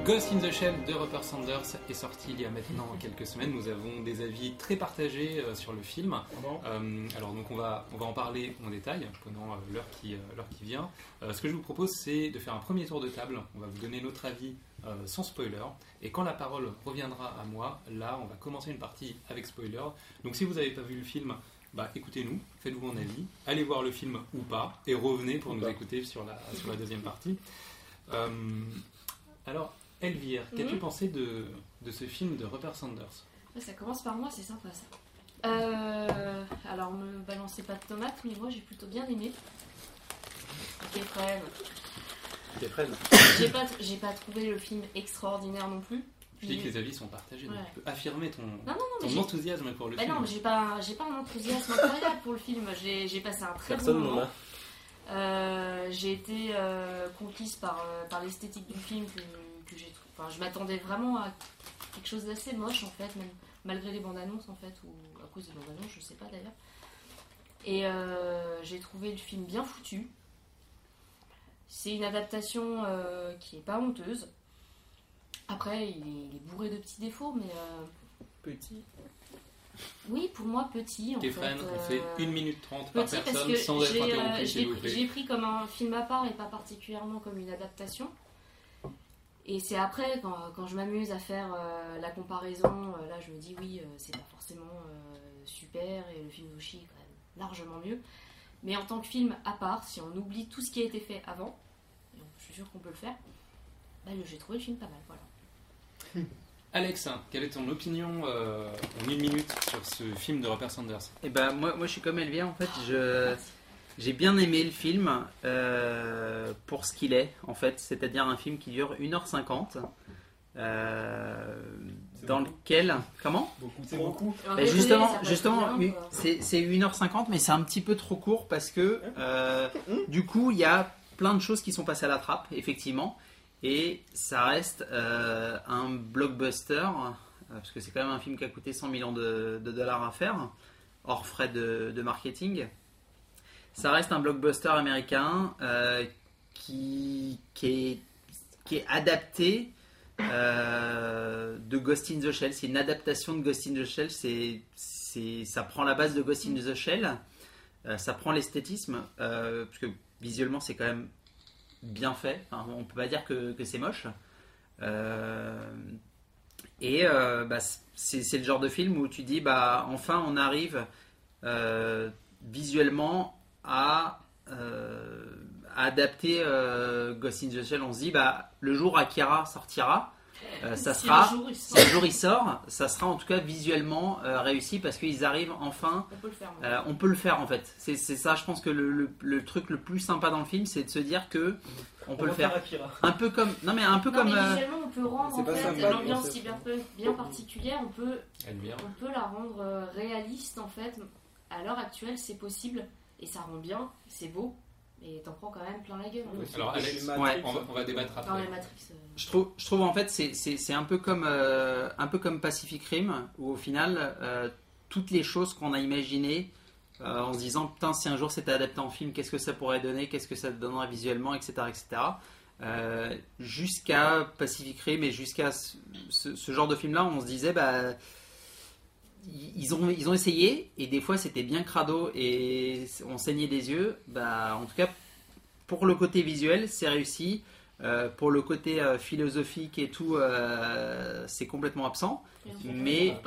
Ghost in the Shell de Rupert Sanders est sorti il y a maintenant quelques semaines. Nous avons des avis très partagés sur le film. Alors donc on va en parler en détail pendant l'heure qui vient. Ce que je vous propose, c'est de faire un premier tour de table. On va vous donner notre avis sans spoiler. Et quand la parole reviendra à moi, là on va commencer une partie avec spoiler. Donc si vous n'avez pas vu le film, écoutez-nous, faites-vous un avis, allez voir le film ou pas, et revenez pour nous écouter sur la deuxième partie. Alors, Elvire, qu'as-tu pensé de ce film de Rupert Sanders ? Ça commence par moi, c'est sympa ça. Alors, me balancez pas de tomates, mais moi j'ai plutôt bien aimé. Des fraises. J'ai pas trouvé le film extraordinaire non plus. Je dis que les avis sont partagés, donc tu peux affirmer ton enthousiasme pour le film. Non, mais j'ai pas un enthousiasme incroyable pour le film. J'ai passé un très bon moment. J'ai été conquise par l'esthétique du film que j'ai trouvé. Enfin, je m'attendais vraiment à quelque chose d'assez moche en fait, même malgré les bandes annonces en fait, ou à cause des bandes annonces, je sais pas d'ailleurs. Et j'ai trouvé le film bien foutu. C'est une adaptation qui est pas honteuse. Après, il est bourré de petits défauts, mais petit. Oui, pour moi, petit. En Stéphane, on fait 1 minute 30 par personne parce que sans être interrompu, s'il vous plaît. J'ai pris comme un film à part et pas particulièrement comme une adaptation. Et c'est après, quand je m'amuse à faire la comparaison, là je me dis oui, c'est pas forcément super et le film Zushi est quand même largement mieux. Mais en tant que film à part, si on oublie tout ce qui a été fait avant, et je suis sûre qu'on peut le faire, j'ai trouvé le film pas mal. Voilà. Alex, quelle est ton opinion en 1 minute sur ce film de Rupert Sanders ? Moi je suis comme Elvire en fait, j'ai bien aimé le film pour ce qu'il est en fait, c'est-à-dire un film qui dure 1h50 dans lequel... Comment ? C'est beaucoup. Justement, c'est 1h50 mais c'est un petit peu trop court parce que du coup il y a plein de choses qui sont passées à la trappe effectivement. Et ça reste un blockbuster, parce que c'est quand même un film qui a coûté 100 millions de dollars à faire, hors frais de marketing. Ça reste un blockbuster américain qui est adapté de Ghost in the Shell. C'est une adaptation de Ghost in the Shell. Ça prend la base de Ghost in the Shell, ça prend l'esthétisme, parce que visuellement c'est quand même bien fait, enfin, on peut pas dire que c'est moche, c'est le genre de film où tu dis enfin on arrive visuellement à adapter Ghost in the Shell. On se dit le jour où Akira sortira, ça sera, si un jour il sort, ça sera en tout cas visuellement réussi parce qu'ils arrivent enfin. On peut le faire en fait. C'est ça, je pense que le truc le plus sympa dans le film, c'est de se dire que on peut le faire. Un peu comme, mais visuellement, on peut rendre en fait l'ambiance cyberpunk bien particulière. On peut la rendre réaliste en fait. À l'heure actuelle, c'est possible et ça rend bien, c'est beau. Et t'en prends quand même plein la gueule. Alors Alex, on va débattre après. Je trouve en fait c'est un peu comme Pacific Rim où au final toutes les choses qu'on a imaginées en se disant putain si un jour c'était adapté en film, qu'est-ce que ça pourrait donner, qu'est-ce que ça donnerait visuellement, etc. Jusqu'à Pacific Rim et jusqu'à ce genre de film là, on se disait ils ont essayé et des fois c'était bien crado et on saignait des yeux. En tout cas pour le côté visuel c'est réussi, pour le côté philosophique et tout c'est complètement absent, mais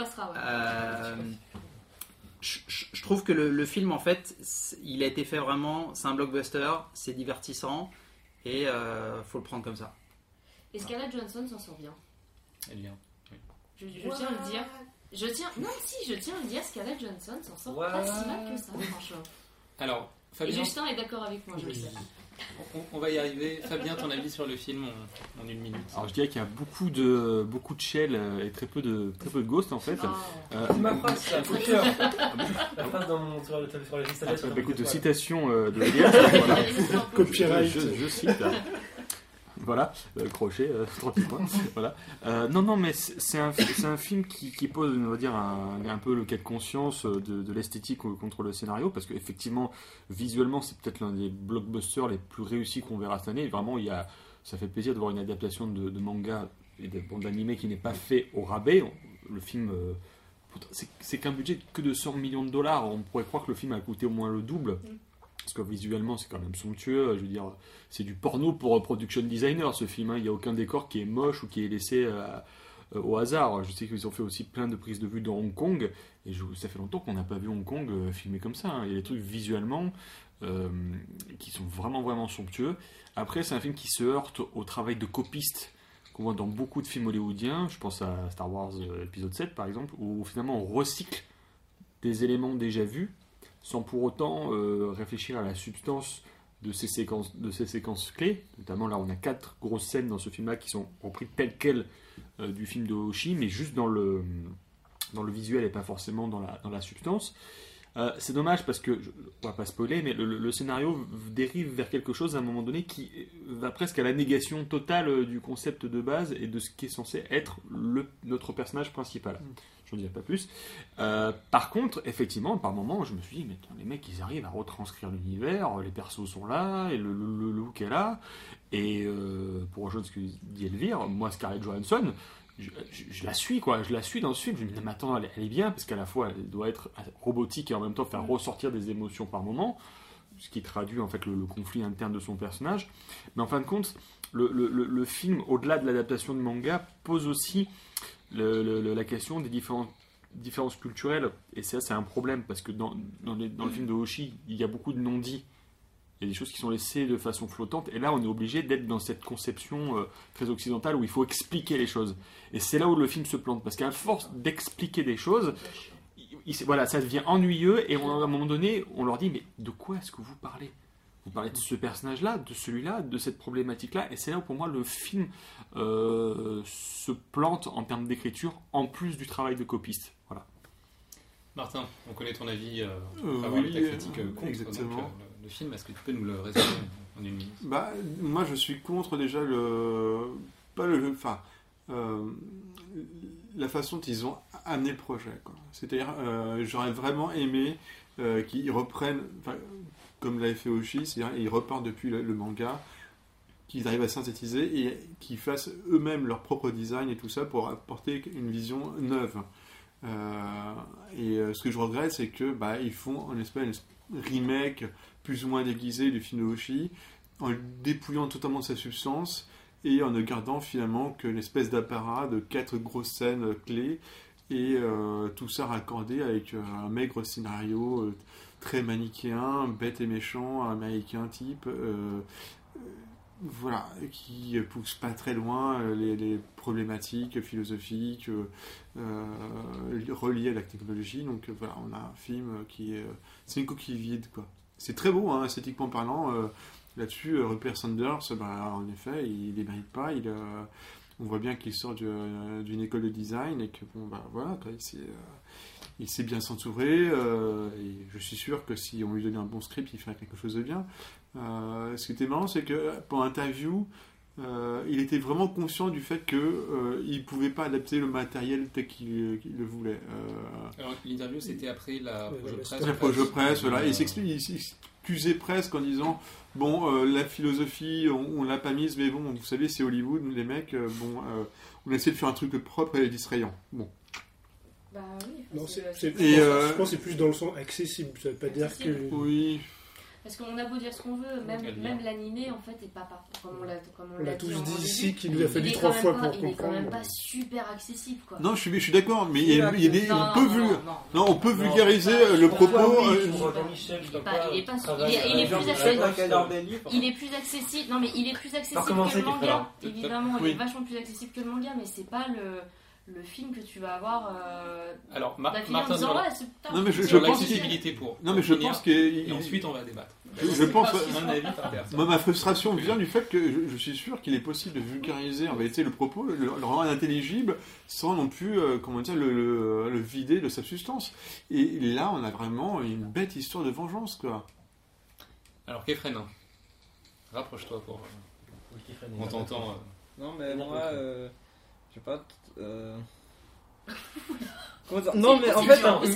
je trouve que le film en fait il a été fait vraiment, c'est un blockbuster, c'est divertissant et faut le prendre comme ça. Et Scarlett Johansson s'en sort bien. Elle vient. Je tiens à le dire. Je tiens à le dire, Scarlett Johansson s'en sort pas si mal que ça, franchement. Alors, Fabien... Et Justin est d'accord avec moi, je le sais. On va y arriver. Fabien, ton avis sur le film en 1 minute. Alors, je dirais qu'il y a beaucoup de shell et très peu de ghost en fait. C'est ma phrase, ça, la phrase sur les installations. Écoute, de citation de Elias. Copyright. Je cite. Voilà, crochet, 38 points. Voilà. Non, mais c'est un film qui pose, on va dire, un peu le cas de conscience de l'esthétique contre le scénario, parce qu'effectivement, visuellement, c'est peut-être l'un des blockbusters les plus réussis qu'on verra cette année. Vraiment, ça fait plaisir de voir une adaptation de manga et de bande animée qui n'est pas fait au rabais. Le film, c'est qu'un budget que de 100 millions de dollars. On pourrait croire que le film a coûté au moins le double. Parce que visuellement, c'est quand même somptueux. Je veux dire, c'est du porno pour production designer, ce film. Il n'y a aucun décor qui est moche ou qui est laissé au hasard. Je sais qu'ils ont fait aussi plein de prises de vue dans Hong Kong. Et ça fait longtemps qu'on n'a pas vu Hong Kong filmé comme ça. Il y a des trucs visuellement qui sont vraiment, vraiment somptueux. Après, c'est un film qui se heurte au travail de copiste qu'on voit dans beaucoup de films hollywoodiens. Je pense à Star Wars épisode 7, par exemple, où finalement on recycle des éléments déjà vus sans pour autant réfléchir à la substance de ces séquences clés. Notamment, là, on a 4 grosses scènes dans ce film-là qui sont reprises telles quelles du film de Hoshi, mais juste dans le visuel et pas forcément dans la substance. C'est dommage parce que, on va pas spoiler, mais le scénario dérive vers quelque chose à un moment donné qui va presque à la négation totale du concept de base et de ce qui est censé être notre personnage principal. Je n'en dirai pas plus. Par contre, effectivement, par moments, je me suis dit, mais les mecs, ils arrivent à retranscrire l'univers, les persos sont là, et le look est là. Et pour rejoindre ce que dit Elvire, moi, Scarlett Johansson, je la suis, quoi. Je la suis dans ce film. Je me dis, mais attends, elle est bien, parce qu'à la fois, elle doit être robotique et en même temps faire ressortir des émotions par moment, ce qui traduit en fait le conflit interne de son personnage. Mais en fin de compte, le film, au-delà de l'adaptation de manga, pose aussi la question des différences culturelles. Et ça, c'est un problème, parce que dans le film de Hoshi, il y a beaucoup de non-dits. Il y a des choses qui sont laissées de façon flottante. Et là, on est obligé d'être dans cette conception très occidentale où il faut expliquer les choses. Et c'est là où le film se plante. Parce qu'à force d'expliquer des choses, voilà, ça devient ennuyeux. Et à un moment donné, on leur dit, mais de quoi est-ce que vous parlez ? Vous parlez de ce personnage-là, de celui-là, de cette problématique-là. Et c'est là où, pour moi, le film se plante en termes d'écriture, en plus du travail de copiste. Voilà. Martin, on connaît ton avis avoir lu ta critique contre le film. Est-ce que tu peux nous le résumer en une minute ? Moi, je suis contre déjà la façon dont ils ont amené le projet, quoi. C'est-à-dire, j'aurais vraiment aimé qu'ils reprennent, comme l'avait fait Hoshi, c'est-à-dire ils repartent depuis le manga, qu'ils arrivent à synthétiser et qu'ils fassent eux-mêmes leur propre design et tout ça pour apporter une vision neuve. Ce que je regrette, c'est que ils font un espèce de remake plus ou moins déguisé du film de Hoshi, en le dépouillant totalement de sa substance et en ne gardant finalement que l'espèce d'apparat de 4 grosses scènes clés et tout ça raccordé avec un maigre scénario très manichéen, bête et méchant, américain type, voilà, qui pousse pas très loin les problématiques philosophiques reliées à la technologie. Donc voilà, on a un film qui est... c'est une coquille vide, quoi. C'est très beau, hein, esthétiquement parlant. Là-dessus, Rupert Sanders, en effet, il les mérite pas. On voit bien qu'il sort d'une école de design et que voilà, quoi, il sait bien s'entourer. Et je suis sûr que si on lui donnait un bon script, il ferait quelque chose de bien. Ce qui était marrant, c'est que pour l'interview, il était vraiment conscient du fait qu'il ne pouvait pas adapter le matériel tel qu'il le voulait. Alors, l'interview, c'était après la projet presse. La projet presse, voilà. Il s'excusait presque en disant la philosophie, on l'a pas mise, mais bon, vous savez, c'est Hollywood, les mecs, on essaie de faire un truc propre et distrayant. Bon. Bah oui. Non, je pense que c'est plus dans le sens accessible. Ça veut pas dire que. Oui. Parce qu'on a beau dire ce qu'on veut, même l'animé en fait est pas comme on l'a tous dit ici qu'il nous a fallu 3 fois pour comprendre. Il est quand même pas super accessible, quoi. Non, je suis d'accord, mais on peut vulgariser le propos. Il est plus accessible. Non, mais il est plus accessible que le manga. Évidemment, il est vachement plus accessible que le manga, mais c'est pas le film que tu vas avoir alors Martin disant non mais je pense l'accessibilité pour je pense que et ensuite on va débattre. Je pense moi ma frustration vient du fait que je suis sûr qu'il est possible de vulgariser en réalité le propos, le rendre intelligible sans non plus le vider de sa substance. Et là on a vraiment une bête histoire de vengeance, quoi. Alors Kefren, rapproche-toi pour on t'entend. Non mais moi je sais pas, Non, mais en fait,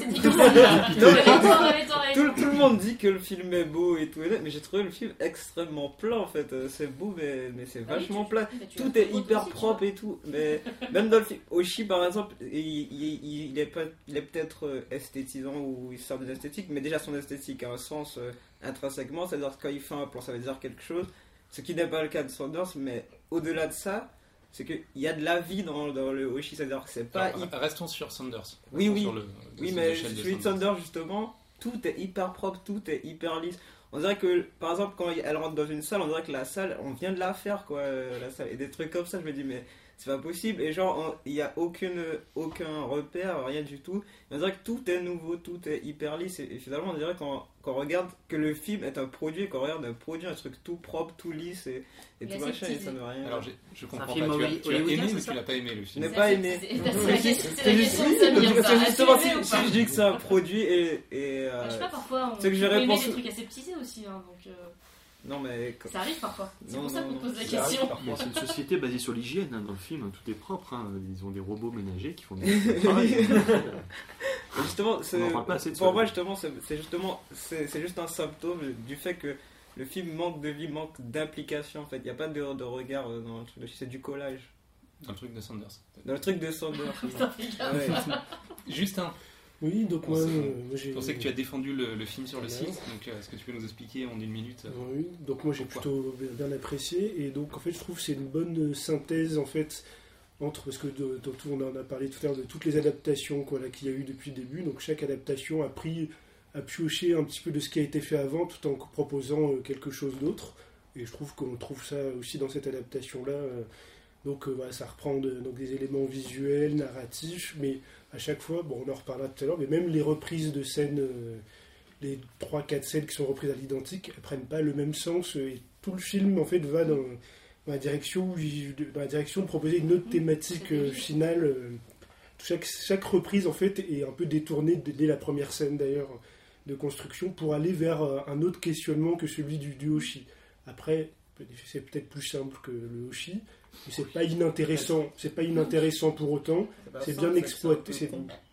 tout le monde dit que le film est beau et tout, mais j'ai trouvé le film extrêmement plat en fait. C'est beau, mais c'est vachement plat. Tout est hyper propre et tout. Mais même dans le film, Oshii par exemple, il est peut-être esthétisant ou il sort de l'esthétique, mais déjà son esthétique a un sens intrinsèquement, c'est-à-dire que quand il fait un plan, ça veut dire quelque chose. Ce qui n'est pas le cas de Sanders, mais au-delà de ça. C'est qu'il y a de la vie dans le Oshii, c'est-à-dire que c'est pas... Alors, restons sur Sanders. Oui, mais celui de Sanders, justement, tout est hyper propre, tout est hyper lisse. On dirait que, par exemple, quand elle rentre dans une salle, on dirait que la salle, on vient de la faire, quoi, la salle. Et des trucs comme ça, je me dis, mais c'est pas possible. Et genre, il n'y a aucun repère, rien du tout. On dirait que tout est nouveau, tout est hyper lisse. Et finalement, on dirait qu'on regarde que le film est un produit, qu'on regarde un produit, un truc tout propre, tout lisse et tout machin, et ça ne veut rien. Alors, je comprends pas. Tu l'as aimé ou tu l'as pas aimé, le film? Je n'ai pas aimé. C'est justement si je dis que c'est un produit et je sais pas, parfois, on peut aimer des trucs aseptisés aussi, donc... Non, mais... Ça arrive parfois, c'est pour ça qu'on pose la question. C'est une société basée sur l'hygiène, dans le film, tout est propre, ils ont des robots ménagers qui font des travail. Justement, pour moi, justement, c'est juste un symptôme du fait que le film manque de vie, manque d'implication, en fait. Il n'y a pas de regard dans le truc, c'est du collage. Dans le truc de Sanders. Dans le truc de Sanders. Justin. Oui, donc moi j'ai... Je pensais que tu as défendu le film sur le site, donc est-ce que tu peux nous expliquer en une minute Oui, donc moi j'ai plutôt bien apprécié, et donc en fait je trouve que c'est une bonne synthèse en fait entre, parce que on en a parlé tout à l'heure de toutes les adaptations qu'il y a eu depuis le début, donc chaque adaptation a pioché un petit peu de ce qui a été fait avant tout en proposant quelque chose d'autre, et je trouve qu'on trouve ça aussi dans cette adaptation-là. Donc ça reprend donc des éléments visuels, narratifs, mais à chaque fois, on en reparlera tout à l'heure, mais même les reprises de scènes, les 3-4 scènes qui sont reprises à l'identique, elles prennent pas le même sens, et tout le film en fait va dans la direction de proposer une autre thématique finale. Chaque reprise en fait est un peu détournée dès la première scène d'ailleurs de construction pour aller vers un autre questionnement que celui du Oshii. Après, c'est peut-être plus simple que le Oshii, mais c'est pas inintéressant. C'est pas inintéressant pour autant. C'est bien exploité.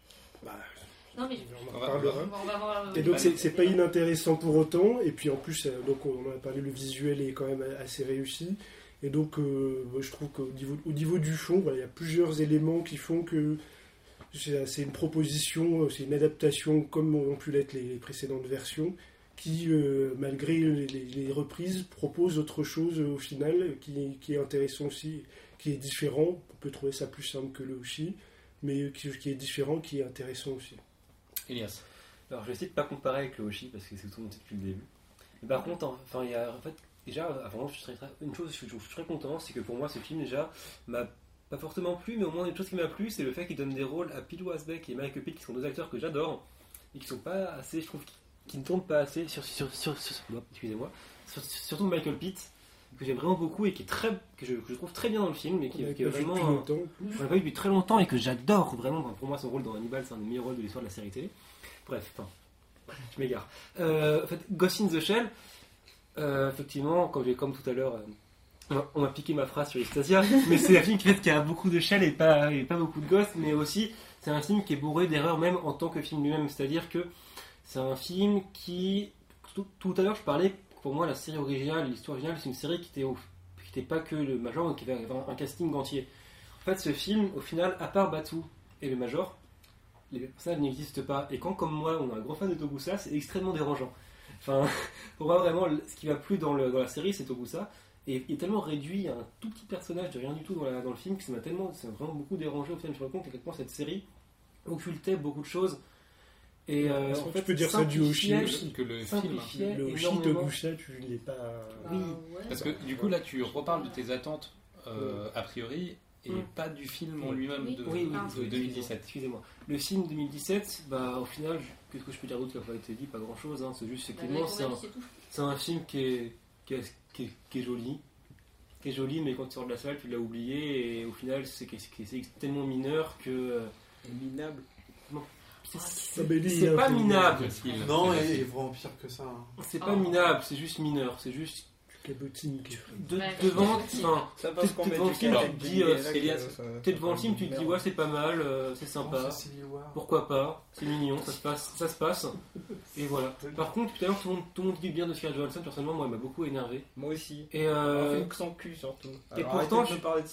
Non, mais on en reparlera. Et donc c'est pas inintéressant pour autant. Et puis en plus, donc on en a parlé, le visuel est quand même assez réussi. Et donc je trouve qu'au niveau du fond, il y a plusieurs éléments qui font que c'est une proposition, c'est une adaptation comme ont pu l'être les précédentes versions, qui, malgré les reprises, propose autre chose au final, qui est intéressant aussi, qui est différent. On peut trouver ça plus simple que le Oshii, mais qui est différent, qui est intéressant aussi. Elias. Alors, je vais essayer de ne pas comparer avec le Oshii, parce que c'est tout le monde depuis le début. Mais par contre, il y a, déjà, avant, une chose, je suis très content, c'est que pour moi, ce film, déjà, m'a pas fortement plu, mais au moins une chose qui m'a plu, c'est le fait qu'il donne des rôles à Pilou Asbæk et Michael Pitt, qui sont deux acteurs que j'adore, et qui sont pas assez, je trouve, qui ne tournent pas assez excusez-moi, surtout Michael Pitt, que j'aime vraiment beaucoup et que je trouve très bien dans le film, et qui est vraiment on l'a pas vu depuis très longtemps et que j'adore vraiment. Pour moi, son rôle dans Hannibal, c'est un des meilleurs rôles de l'histoire de la série télé. Bref, je m'égare. En fait, Ghost in the Shell, effectivement, comme tout à l'heure, on m'a piqué ma phrase sur Anastasia, mais c'est un film qui a beaucoup de shell et pas beaucoup de ghosts, mais aussi c'est un film qui est bourré d'erreurs même en tant que film lui-même, c'est-à-dire que c'est un film qui, tout à l'heure je parlais, pour moi la série originale, l'histoire originale, c'est une série qui était pas que le Major, donc qui avait un casting entier. En fait, ce film, au final, à part Batu et le Major, les personnages n'existent pas, et quand, comme moi, on est un gros fan de Togusa, c'est extrêmement dérangeant. Enfin, pour moi vraiment, ce qui m'a plu dans la série, c'est Togusa, et il est tellement réduit à un tout petit personnage de rien du tout dans le film que ça m'a vraiment beaucoup dérangé au final. Je me rends compte à quel point cette série occultait beaucoup de choses. Et en fait, tu peux dire ça du Oshii aussi, que le film, le Oshii Togusa, tu l'es pas. Oui, parce que du coup là tu reparles de tes attentes a priori et pas du film en lui-même de 2017. Excusez-moi. Le film 2017, au final, qu'est-ce que je peux dire d'autre qui n'a pas été dit? Pas grand-chose. C'est juste effectivement, c'est un film qui est joli, mais quand tu sors de la salle, tu l'as oublié, et au final, c'est tellement mineur que. Minable. Non. C'est pas minable. Non, il est vraiment pire que ça. C'est pas minable, c'est juste mineur. C'est juste. Cabotine qui devant, ça passe qu'on met devant le du film, tu te dis, Elias, t'es devant le film, tu te dis ouais c'est pas mal, c'est sympa, pourquoi pas, c'est mignon, ça se passe, et voilà. Par contre, tout à l'heure tout le monde dit bien de Scarlett Johansson, personnellement moi elle m'a beaucoup énervé. Moi aussi. Et sans cul surtout. Et Alors, pourtant,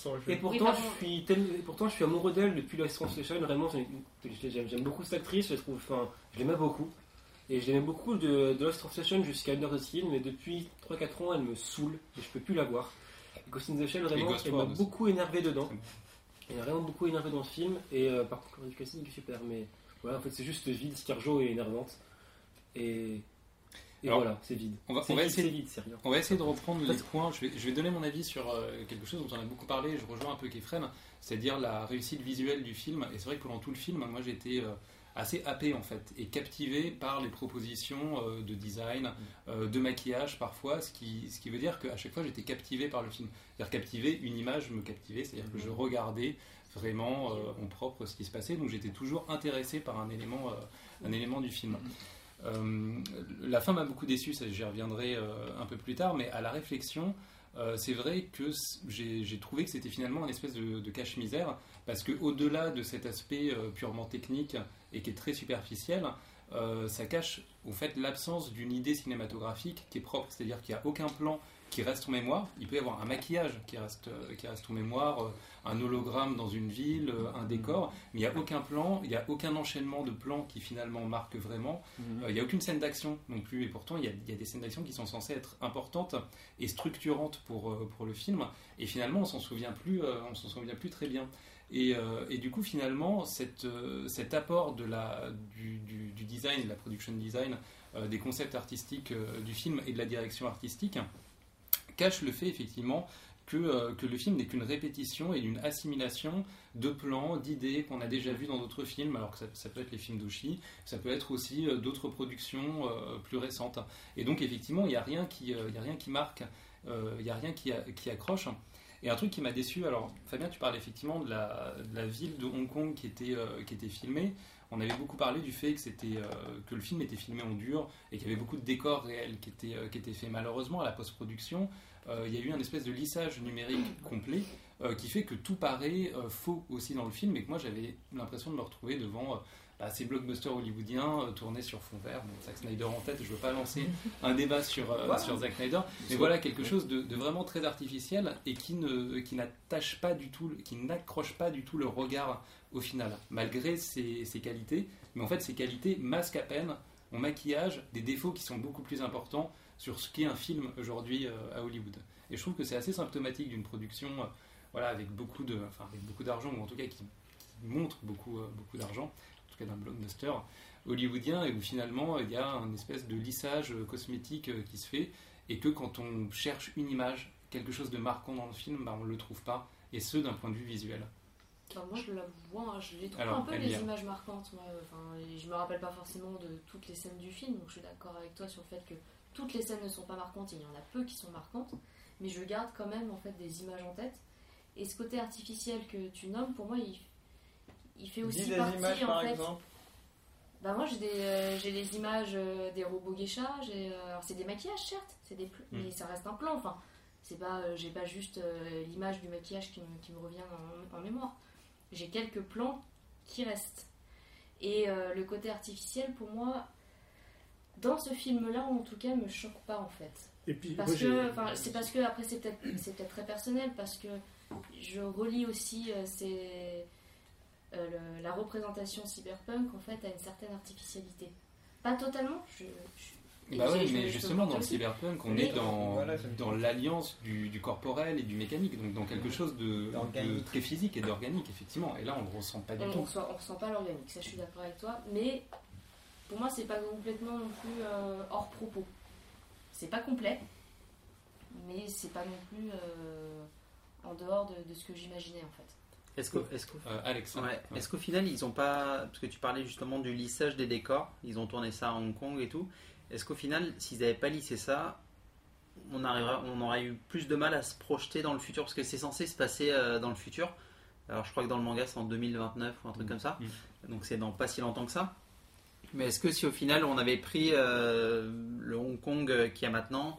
je suis amoureux d'elle depuis Lost Translation. Vraiment, j'aime beaucoup cette actrice. Je l'aimais beaucoup. Et je l'aimais beaucoup de Lost Translation jusqu'à Under the Sea, mais depuis 3-4 ans, elle me saoule et je peux plus la voir. Ghost in the Shell, vraiment, elle m'a beaucoup énervé dedans. Elle m'a vraiment beaucoup énervé dans ce film. Et par contre, le casting est super, mais voilà, en fait, c'est juste vide. Scarjo est énervante. Et alors, voilà, c'est vide. On va essayer de reprendre les points. Je vais donner mon avis sur quelque chose dont on a beaucoup parlé. Je rejoins un peu Kefren, c'est-à-dire la réussite visuelle du film. Et c'est vrai que pendant tout le film, moi j'ai été assez happé en fait et captivé par les propositions de design, de maquillage parfois, ce qui veut dire qu'à chaque fois j'étais captivé par le film. C'est-à-dire captivé, une image me captivait, c'est-à-dire que je regardais vraiment en propre ce qui se passait. Donc j'étais toujours intéressé par un élément du film. La fin m'a beaucoup déçu, ça j'y reviendrai un peu plus tard, mais à la réflexion, c'est vrai que j'ai trouvé que c'était finalement une espèce de cache-misère, parce que au-delà de cet aspect purement technique et qui est très superficiel, ça cache au fait l'absence d'une idée cinématographique qui est propre, c'est-à-dire qu'il n'y a aucun plan qui reste en mémoire. Il peut y avoir un maquillage qui reste en mémoire, un hologramme dans une ville, un décor, mais il n'y a aucun plan, il n'y a aucun enchaînement de plans qui finalement marque vraiment. Il n'y a aucune scène d'action non plus, et pourtant il y a des scènes d'action qui sont censées être importantes et structurantes pour le film, et finalement on s'en souvient plus très bien. Et du coup finalement cet apport du design, de la production design, des concepts artistiques du film et de la direction artistique cache le fait effectivement que le film n'est qu'une répétition et une assimilation de plans, d'idées qu'on a déjà vues dans d'autres films, alors que ça peut être les films d'Oshii, ça peut être aussi d'autres productions plus récentes. Et donc effectivement, il n'y a rien qui marque, il n'y a rien qui accroche. Et un truc qui m'a déçu, alors Fabien, tu parlais effectivement de la ville de Hong Kong qui était filmée. On avait beaucoup parlé du fait que le film était filmé en dur et qu'il y avait beaucoup de décors réels qui étaient faits. Malheureusement, à la post-production, il y a eu un espèce de lissage numérique complet qui fait que tout paraît faux aussi dans le film, et que moi j'avais l'impression de me retrouver devant ces blockbusters hollywoodiens tournés sur fond vert. Bon, Zack Snyder en tête, je ne veux pas lancer un débat sur Zack Snyder, mais voilà quelque chose de vraiment très artificiel et qui n'attache pas du tout, qui n'accroche pas du tout le regard au final, malgré ses qualités. Mais en fait, ces qualités masquent à peine en maquillage des défauts qui sont beaucoup plus importants sur ce qu'est un film aujourd'hui à Hollywood. Et je trouve que c'est assez symptomatique d'une production avec beaucoup d'argent, ou en tout cas qui montre beaucoup d'argent, en tout cas d'un blockbuster hollywoodien, et où finalement il y a une espèce de lissage cosmétique qui se fait, et que quand on cherche une image, quelque chose de marquant dans le film, on ne le trouve pas, et ce d'un point de vue visuel. Moi je la vois, je les trouve un peu les images marquantes. Je me rappelle pas forcément de toutes les scènes du film, donc je suis d'accord avec toi sur le fait que toutes les scènes ne sont pas marquantes, il y en a peu qui sont marquantes, mais je garde quand même en fait des images en tête. Et ce côté artificiel que tu nommes, pour moi, il fait aussi partie images, en par fait. exemple. Moi j'ai des images des robots geisha, alors c'est des maquillages certes, mais ça reste un plan. Enfin, c'est pas, j'ai pas juste l'image du maquillage qui me revient en mémoire. J'ai quelques plans qui restent. Et le côté artificiel, pour moi, dans ce film-là, en tout cas, me choque pas en fait. Et puis, c'est parce que après c'est peut-être très personnel, parce que je relie aussi la représentation cyberpunk en fait à une certaine artificialité. Pas totalement. Mais justement dans le cyberpunk, on est dans l'alliance du corporel et du mécanique, donc dans quelque chose de très physique et d'organique effectivement. Et là on ne ressent pas du tout. On ressent pas l'organique, ça je suis d'accord avec toi. Mais pour moi c'est pas complètement non plus hors propos. C'est pas complet, mais c'est pas non plus en dehors de ce que j'imaginais en fait. Est-ce qu'au final ils ont pas, parce que tu parlais justement du lissage des décors, ils ont tourné ça à Hong Kong et tout, est-ce qu'au final s'ils n'avaient pas lissé ça, on aurait eu plus de mal à se projeter dans le futur, parce que c'est censé se passer dans le futur. Alors je crois que dans le manga c'est en 2029 ou un truc comme ça, donc c'est dans pas si longtemps que ça. Mais est-ce que si au final on avait pris le Hong Kong qu'il y a maintenant,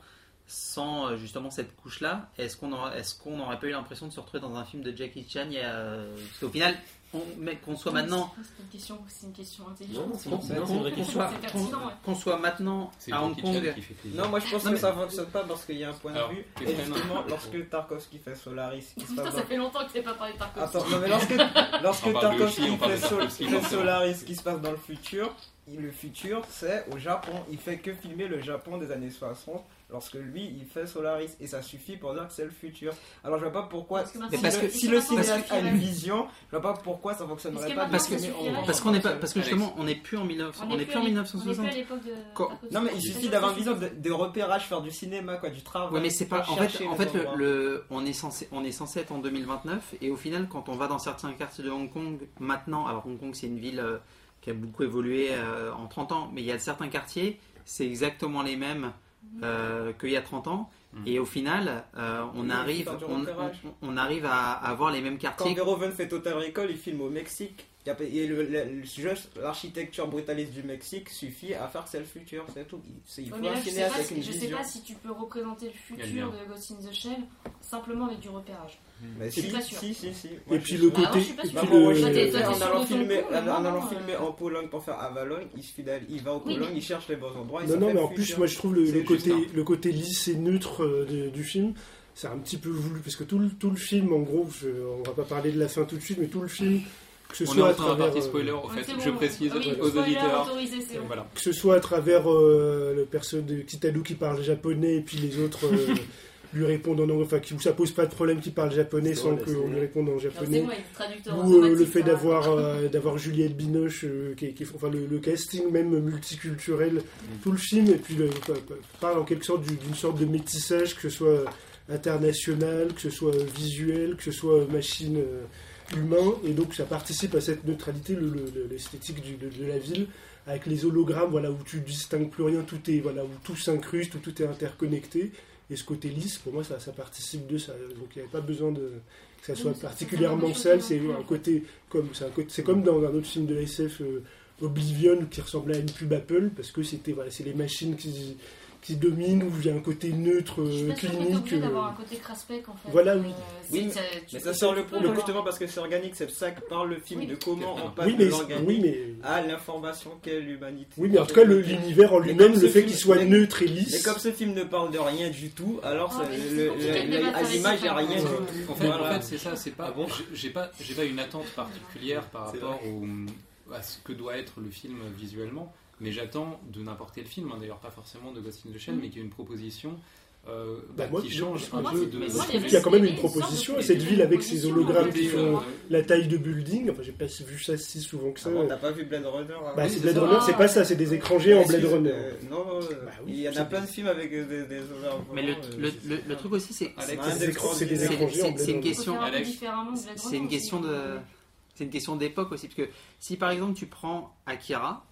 sans justement cette couche-là, est-ce qu'on n'aurait pas eu l'impression de se retrouver dans un film de Jackie Chan parce qu'au final, qu'on soit maintenant... C'est une question intelligente. Qu'on soit maintenant à Hong Kong... Non, moi je pense que ça fonctionne pas parce qu'il y a un point de vue. Et justement, lorsque Tarkovsky fait Solaris... Putain, ça fait longtemps que t'es pas parlé de Tarkovsky. Attends, non mais lorsque Tarkovsky fait Solaris qui se passe dans le futur, c'est au Japon. Il fait que filmer le Japon des années 60. Lorsque lui, il fait Solaris, et ça suffit pour dire que c'est le futur. Alors je vois pas pourquoi, si le cinéaste a une vision, je vois pas pourquoi ça fonctionnerait pas. Parce que justement, on n'est plus en 1960. On n'est plus à l'époque de... Non mais il suffit d'avoir une vision de repérage, faire du cinéma, quoi, du travail. Ouais, mais c'est pas. En fait, on est censé être en 2029, et au final, quand on va dans certains quartiers de Hong Kong maintenant, alors Hong Kong c'est une ville qui a beaucoup évolué en 30 ans, mais il y a certains quartiers, c'est exactement les mêmes qu'il y a 30 ans, et au final on arrive à avoir les mêmes quartiers. Quand Verhoeven fait Total Recall, il filme au Mexique, et l'architecture brutaliste du Mexique suffit à faire que c'est le futur, c'est tout. Il faut un cinéaste avec une vision. Je sais pas si tu peux représenter le futur de Ghost in the Shell simplement avec du repérage. Mais si. Et puis le côté. En allant filmer en Pologne pour faire Avalon, il va en Pologne, il cherche les bons endroits. Non, mais en plus, moi je trouve le côté lisse et neutre du film, c'est un petit peu voulu, parce que tout le film, en gros, on va pas parler de la fin tout de suite, mais tout le film, que ce soit à travers. Partie spoiler, en fait, je précise aux auditeurs. Voilà. Que ce soit à travers le perso de Kitano qui parle japonais, et puis les autres. Lui répondent en anglais, enfin ça pose pas de problème qu'il parle japonais sans qu'on lui réponde en japonais. Ou le fait d'avoir Juliette Binoche, enfin le casting même multiculturel, tout le film, et puis parle en quelque sorte d'une sorte de métissage, que ce soit international, que ce soit visuel, que ce soit machine humain, et donc ça participe à cette neutralité, l'esthétique de la ville, avec les hologrammes, voilà, où tu distingues plus rien, tout est, voilà, où tout s'incruste, où tout est interconnecté. Et ce côté lisse, pour moi, ça participe de ça. Donc il n'y avait pas besoin que ça soit particulièrement sale. C'est un côté c'est comme dans un autre film de la SF, Oblivion, qui ressemblait à une pub Apple, parce que c'est les machines qui dominent, où il y a un côté neutre, clinique. D'avoir un côté craspec en fait. Voilà, oui. Mais ça sort le propos justement parce que c'est organique, c'est ça que parle le film, de comment on passe de l'organique à l'information qu'est l'humanité. Oui, mais en tout cas, l'univers en lui-même, le fait qu'il soit neutre et lisse. Et comme ce film ne parle de rien du tout, alors à l'image, il n'y a rien du tout. En fait, c'est ça, c'est pas. J'ai pas une attente particulière par rapport à ce que doit être le film visuellement. Mais j'attends de n'importe quel film, d'ailleurs pas forcément de Ghost in the Shell, mais qui est une proposition qui change un peu de... Je trouve qu'il y a quand même une proposition, cette ville avec ses hologrammes qui font la taille de building. Enfin, j'ai pas vu ça si souvent que ça. T'as pas vu Blade Runner? C'est Blade Runner, c'est pas ça, c'est des écrans géants en Blade Runner. Non, il y en a plein de films avec des hologrammes. Mais le truc aussi, c'est des écrans géants. C'est une question d'époque aussi, parce que si par exemple tu prends Akira,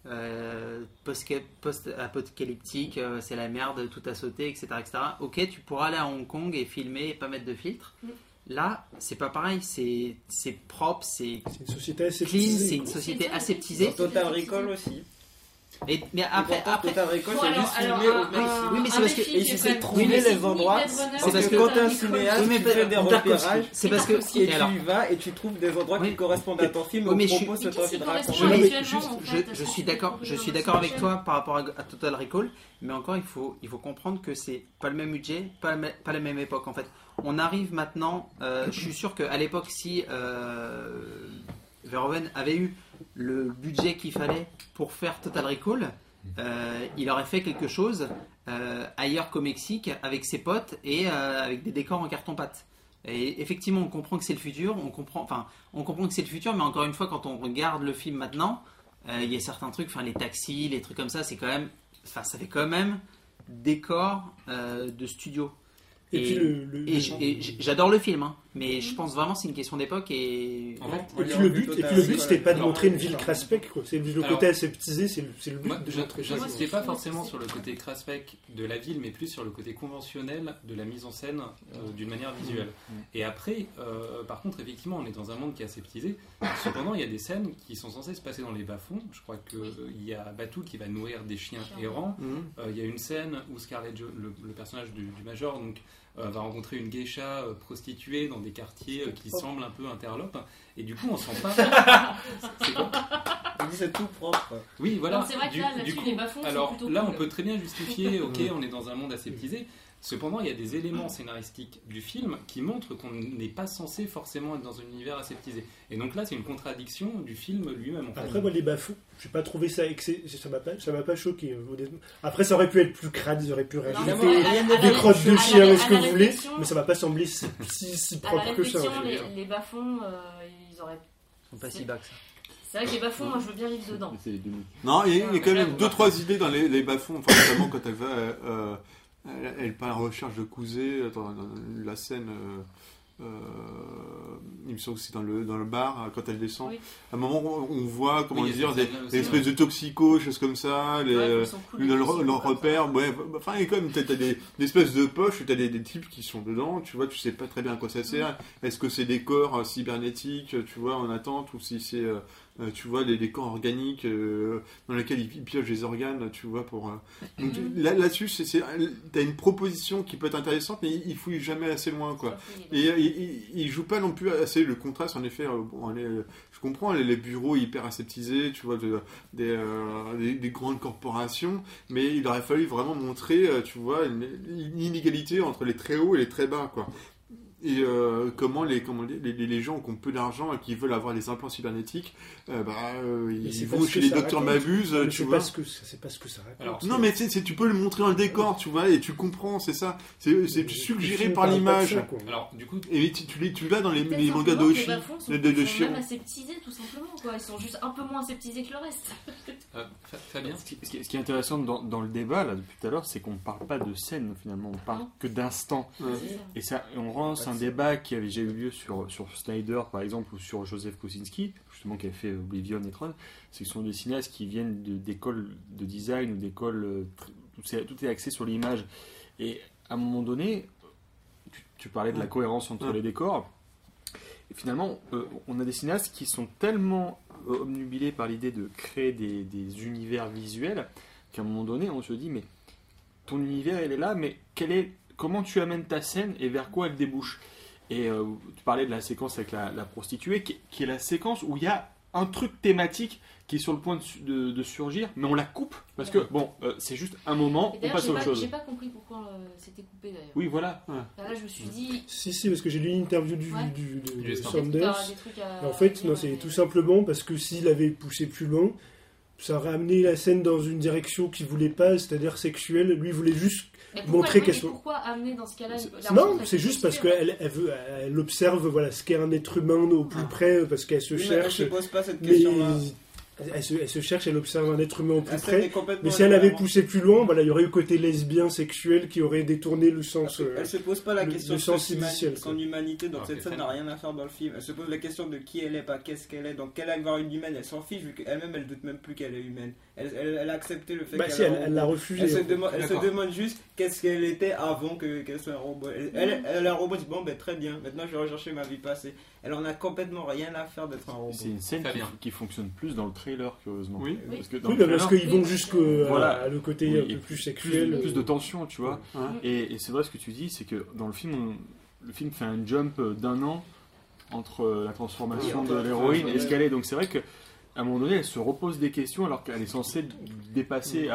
post-apocalyptique, c'est la merde, tout a sauté, etc., etc. Ok, tu pourras aller à Hong Kong et filmer et pas mettre de filtre. Là, c'est pas pareil, c'est propre, c'est une société aseptisée. Clean, c'est une société aseptisée. Total Recall aussi. Mais après Total Recall, c'est juste filmé au Mexique. Oui, mais c'est parce que il sait trouver les endroits. C'est parce que quand t'es un cinéaste, tu fais des repérages. C'est parce que tu y vas et tu trouves des endroits qui correspondent à ton film. Mais propos ce que tu de raconter. Je suis d'accord avec toi par rapport à Total Recall, mais encore il faut comprendre que c'est pas le même budget, pas la même époque en fait. On arrive maintenant. Je suis sûr qu'à l'époque, si Verhoeven avait eu le budget qu'il fallait pour faire Total Recall, il aurait fait quelque chose ailleurs qu'au Mexique avec ses potes et avec des décors en carton-pâte. Et effectivement, on comprend que c'est le futur, on comprend que c'est le futur, mais encore une fois, quand on regarde le film maintenant, il y a certains trucs, les taxis, les trucs comme ça, ça fait quand même décor de studio. Et j'adore le film, hein, mais je pense vraiment que c'est une question d'époque. Et puis le but, c'était pas de montrer une ville craspec, quoi. C'est le côté aseptisé, c'est le but de montrer. J'insistais pas forcément sur le côté craspec de la ville, mais plus sur le côté conventionnel de la mise en scène d'une manière visuelle. Et après, par contre, effectivement, on est dans un monde qui est aseptisé. Cependant, il y a des scènes qui sont censées se passer dans les bas-fonds. Je crois qu'il y a Batou qui va nourrir des chiens errants. Il y a une scène où Scarlett le personnage du Major, donc, va rencontrer une geisha prostituée dans des quartiers qui semblent un peu interlopes, et du coup on sent pas. C'est quoi ? C'est tout propre. Oui, voilà. Non, c'est vrai que là, les bas-fonds, alors là, cool. On peut très bien justifier, ok, on est dans un monde aseptisé. Cependant, il y a des éléments scénaristiques du film qui montrent qu'on n'est pas censé forcément être dans un univers aseptisé. Et donc là, c'est une contradiction du film lui-même. En fait. Après, moi, les bas-fonds, j'ai pas trouvé ça ça m'a pas choqué. Après, ça aurait pu être plus crade, ils auraient pu rajouter des crottes de chien, ce que vous voulez, mais ça m'a pas semblé si propre que ça. Les bas-fonds, ils auraient. Ils sont pas si bas que ça. C'est vrai que les bas-fonds, moi je veux bien vivre dedans. Non, il y a quand même 2-3 idées dans les bas-fonds, enfin, notamment quand elle va. Elle part en recherche de Cousé dans la scène. Il me semble que c'est dans le bar quand elle descend. Oui. À un moment, on voit comment dire des espèces de toxicos, choses comme ça, leur repère. Ouais, enfin, et comme t'as des espèces de poches où t'as des types qui sont dedans. Tu vois, tu sais pas très bien à quoi ça sert. Est-ce que c'est des corps cybernétiques, tu vois, en attente, ou si c'est tu vois des corps organiques dans lesquels ils piochent des organes, tu vois, pour donc, là-dessus t'as une proposition qui peut être intéressante, mais il fouille jamais assez loin, quoi. Et il joue pas non plus assez le contraste. En effet, je comprends les bureaux hyper aseptisés, tu vois, des grandes corporations, mais il aurait fallu vraiment montrer, tu vois, une inégalité entre les très hauts et les très bas, quoi. Et comment les gens qui ont peu d'argent et qui veulent avoir des implants cybernétiques, ils vont chez les docteurs Mabuse, tu vois. C'est pas ce que ça raconte. Alors, non, mais tu peux le montrer dans le décor, tu vois, et tu comprends, c'est ça. C'est suggéré par l'image. Alors, du coup, et tu l'as dans les mangas d'Oshi, de Shiro. Ils sont même aseptisés, tout simplement, quoi. Ils sont juste un peu moins aseptisés que le reste. Fabien, ce qui est intéressant dans le débat là depuis tout à l'heure, c'est qu'on parle pas de scène finalement, on parle que d'instant. Et ça, on rend un débat qui avait déjà eu lieu sur Snyder par exemple ou sur Joseph Kosinski, justement qui a fait Oblivion et Tron, c'est que ce sont des cinéastes qui viennent d'écoles de design ou d'écoles tout est axé sur l'image, et à un moment donné tu parlais de la cohérence entre les décors, et finalement on a des cinéastes qui sont tellement obnubilés par l'idée de créer des univers visuels qu'à un moment donné on se dit mais ton univers il est là, mais comment tu amènes ta scène et vers quoi elle débouche. Et tu parlais de la séquence avec la prostituée, qui est la séquence où il y a un truc thématique qui est sur le point de surgir, mais on la coupe, parce que c'est juste un moment, on passe à autre chose. J'ai pas compris pourquoi c'était coupé d'ailleurs. Oui, voilà. Là, je me suis dit... Si, parce que j'ai lu une interview de Sanders. En fait, non, c'est tout simplement parce que s'il avait poussé plus loin, ça aurait amené la scène dans une direction qu'il voulait pas, c'est-à-dire sexuelle. Lui, il voulait juste montrer qu'elle soit... Pourquoi amener dans ce cas-là Non, c'est juste parce qu'elle observe ce qu'est un être humain au plus près, parce qu'elle se cherche. Elle ne se pose pas cette question-là. Elle se cherche, elle observe un être humain au plus près. Mais si elle avait poussé plus loin, il y aurait eu le côté lesbien, sexuel qui aurait détourné le sens. Elle se pose pas la question de son humanité, donc cette scène n'a rien à faire dans le film. Elle se pose la question de qui elle est, pas qu'est-ce qu'elle est. Donc qu'elle a voir une humaine, elle s'en fiche, vu qu'elle-même elle doute même plus qu'elle est humaine. Elle a accepté le fait qu'elle elle l'a refusé. Elle se demande juste qu'est-ce qu'elle était avant qu'elle soit un robot. Elle a un robot, dit bon très bien, maintenant je vais rechercher ma vie passée. Elle en a complètement rien à faire d'être un robot. C'est une scène qui fonctionne plus dans le trailer, curieusement. Oui, parce qu'ils vont jusqu'à le côté un peu plus sexuel. Plus de tension, tu vois. Et c'est vrai ce que tu dis, c'est que dans le film fait un jump d'1 an entre la transformation de l'héroïne et ce qu'elle est. Donc c'est vrai que à un moment donné, elle se repose des questions alors qu'elle est censée dépasser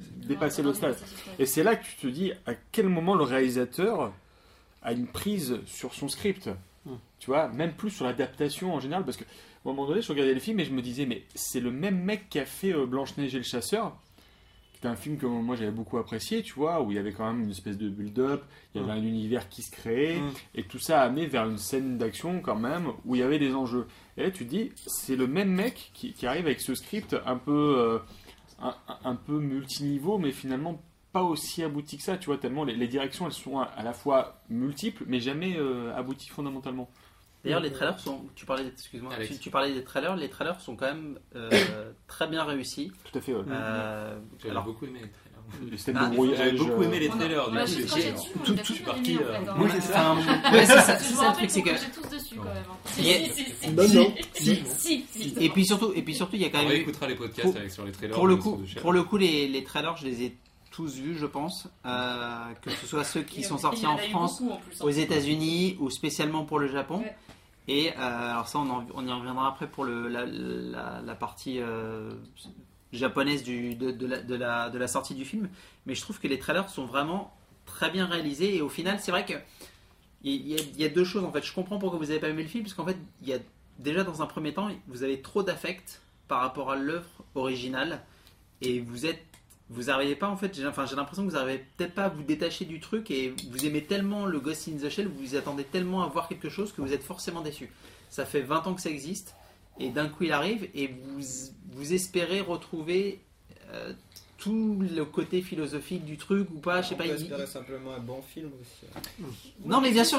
le stade. Et c'est là que tu te dis à quel moment le réalisateur a une prise sur son script. Tu vois, même plus sur l'adaptation en général, parce que à un moment donné, je regardais le film et je me disais, mais c'est le même mec qui a fait Blanche-Neige et le Chasseur, qui était un film que moi j'avais beaucoup apprécié, tu vois, où il y avait quand même une espèce de build-up, il y avait un univers qui se créait, et tout ça a amené vers une scène d'action quand même, où il y avait des enjeux. Et là, tu te dis, c'est le même mec qui arrive avec ce script un peu multiniveau, mais finalement pas aussi abouti que ça, tu vois, tellement les directions elles sont à la fois multiples mais jamais abouties fondamentalement. D'ailleurs, les trailers sont. Tu parlais des trailers. Les trailers sont quand même très bien réussis. Tout à fait. Ouais. J'avais beaucoup aimé les trailers. J'avais beaucoup aimé les trailers. Je suis parti. Oui, c'est ça. Le truc, c'est que. J'ai tous dessus quand même. Si. Et puis surtout, il y a quand même. On écoutera les podcasts sur les trailers. Pour le coup, les trailers, je les ai tous vus, je pense, que ce soit ceux qui sont sortis en France, aux États-Unis ou spécialement pour le Japon. Ouais. Et alors ça, on y reviendra après pour la partie japonaise de la sortie du film. Mais je trouve que les trailers sont vraiment très bien réalisés. Et au final, c'est vrai que il y a deux choses. En fait, je comprends pourquoi vous n'avez pas aimé le film, parce qu'en fait, il y a déjà dans un premier temps, vous avez trop d'affect par rapport à l'œuvre originale, et vous n'arrivez pas, en fait, j'ai l'impression que vous n'arrivez peut-être pas à vous détacher du truc, et vous aimez tellement le Ghost in the Shell, vous vous attendez tellement à voir quelque chose que vous êtes forcément déçu. Ça fait 20 ans que ça existe, et d'un coup il arrive, et vous espérez retrouver tout le côté philosophique du truc ou pas, je sais pas. On peut espérer simplement un bon film aussi. Non, mais bien sûr.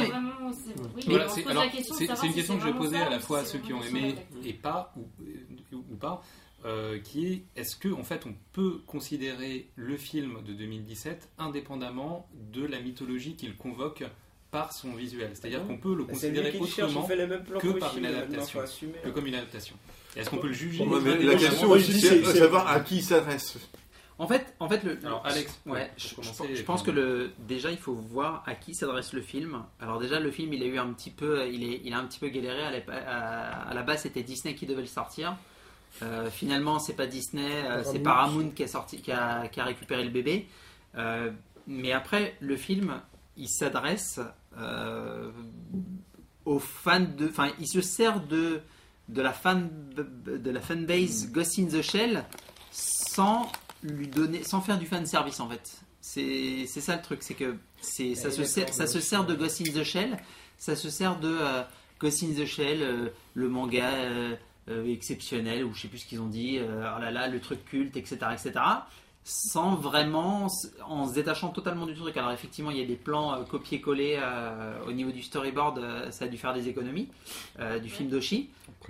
C'est une question que je vais poser à la fois à ceux qui ont aimé et pas, ou pas. Qui est, est-ce que en fait on peut considérer le film de 2017 indépendamment de la mythologie qu'il convoque par son visuel, c'est-à-dire qu'on peut le considérer autrement que par une adaptation, que comme une adaptation. Et est-ce qu'on peut le juger? La question aussi, c'est de savoir à qui il s'adresse. En fait, alors Alex, je pense que déjà il faut voir à qui s'adresse le film. Alors déjà le film il a un petit peu galéré à la base, c'était Disney qui devait le sortir. Finalement, c'est pas Disney, c'est Paramount qui a récupéré le bébé. Mais après, le film, il s'adresse aux fans il se sert de la fanbase Ghost in the Shell sans faire du fan service en fait. C'est ça le truc, c'est que ça se sert de Ghost in the Shell, ça se sert de Ghost in the Shell, le manga. Exceptionnel, ou je sais plus ce qu'ils ont dit, oh là là, le truc culte, etc., sans vraiment, en se détachant totalement du truc. Alors effectivement, il y a des plans copier-coller au niveau du storyboard, ça a dû faire des économies du film d'Oshi.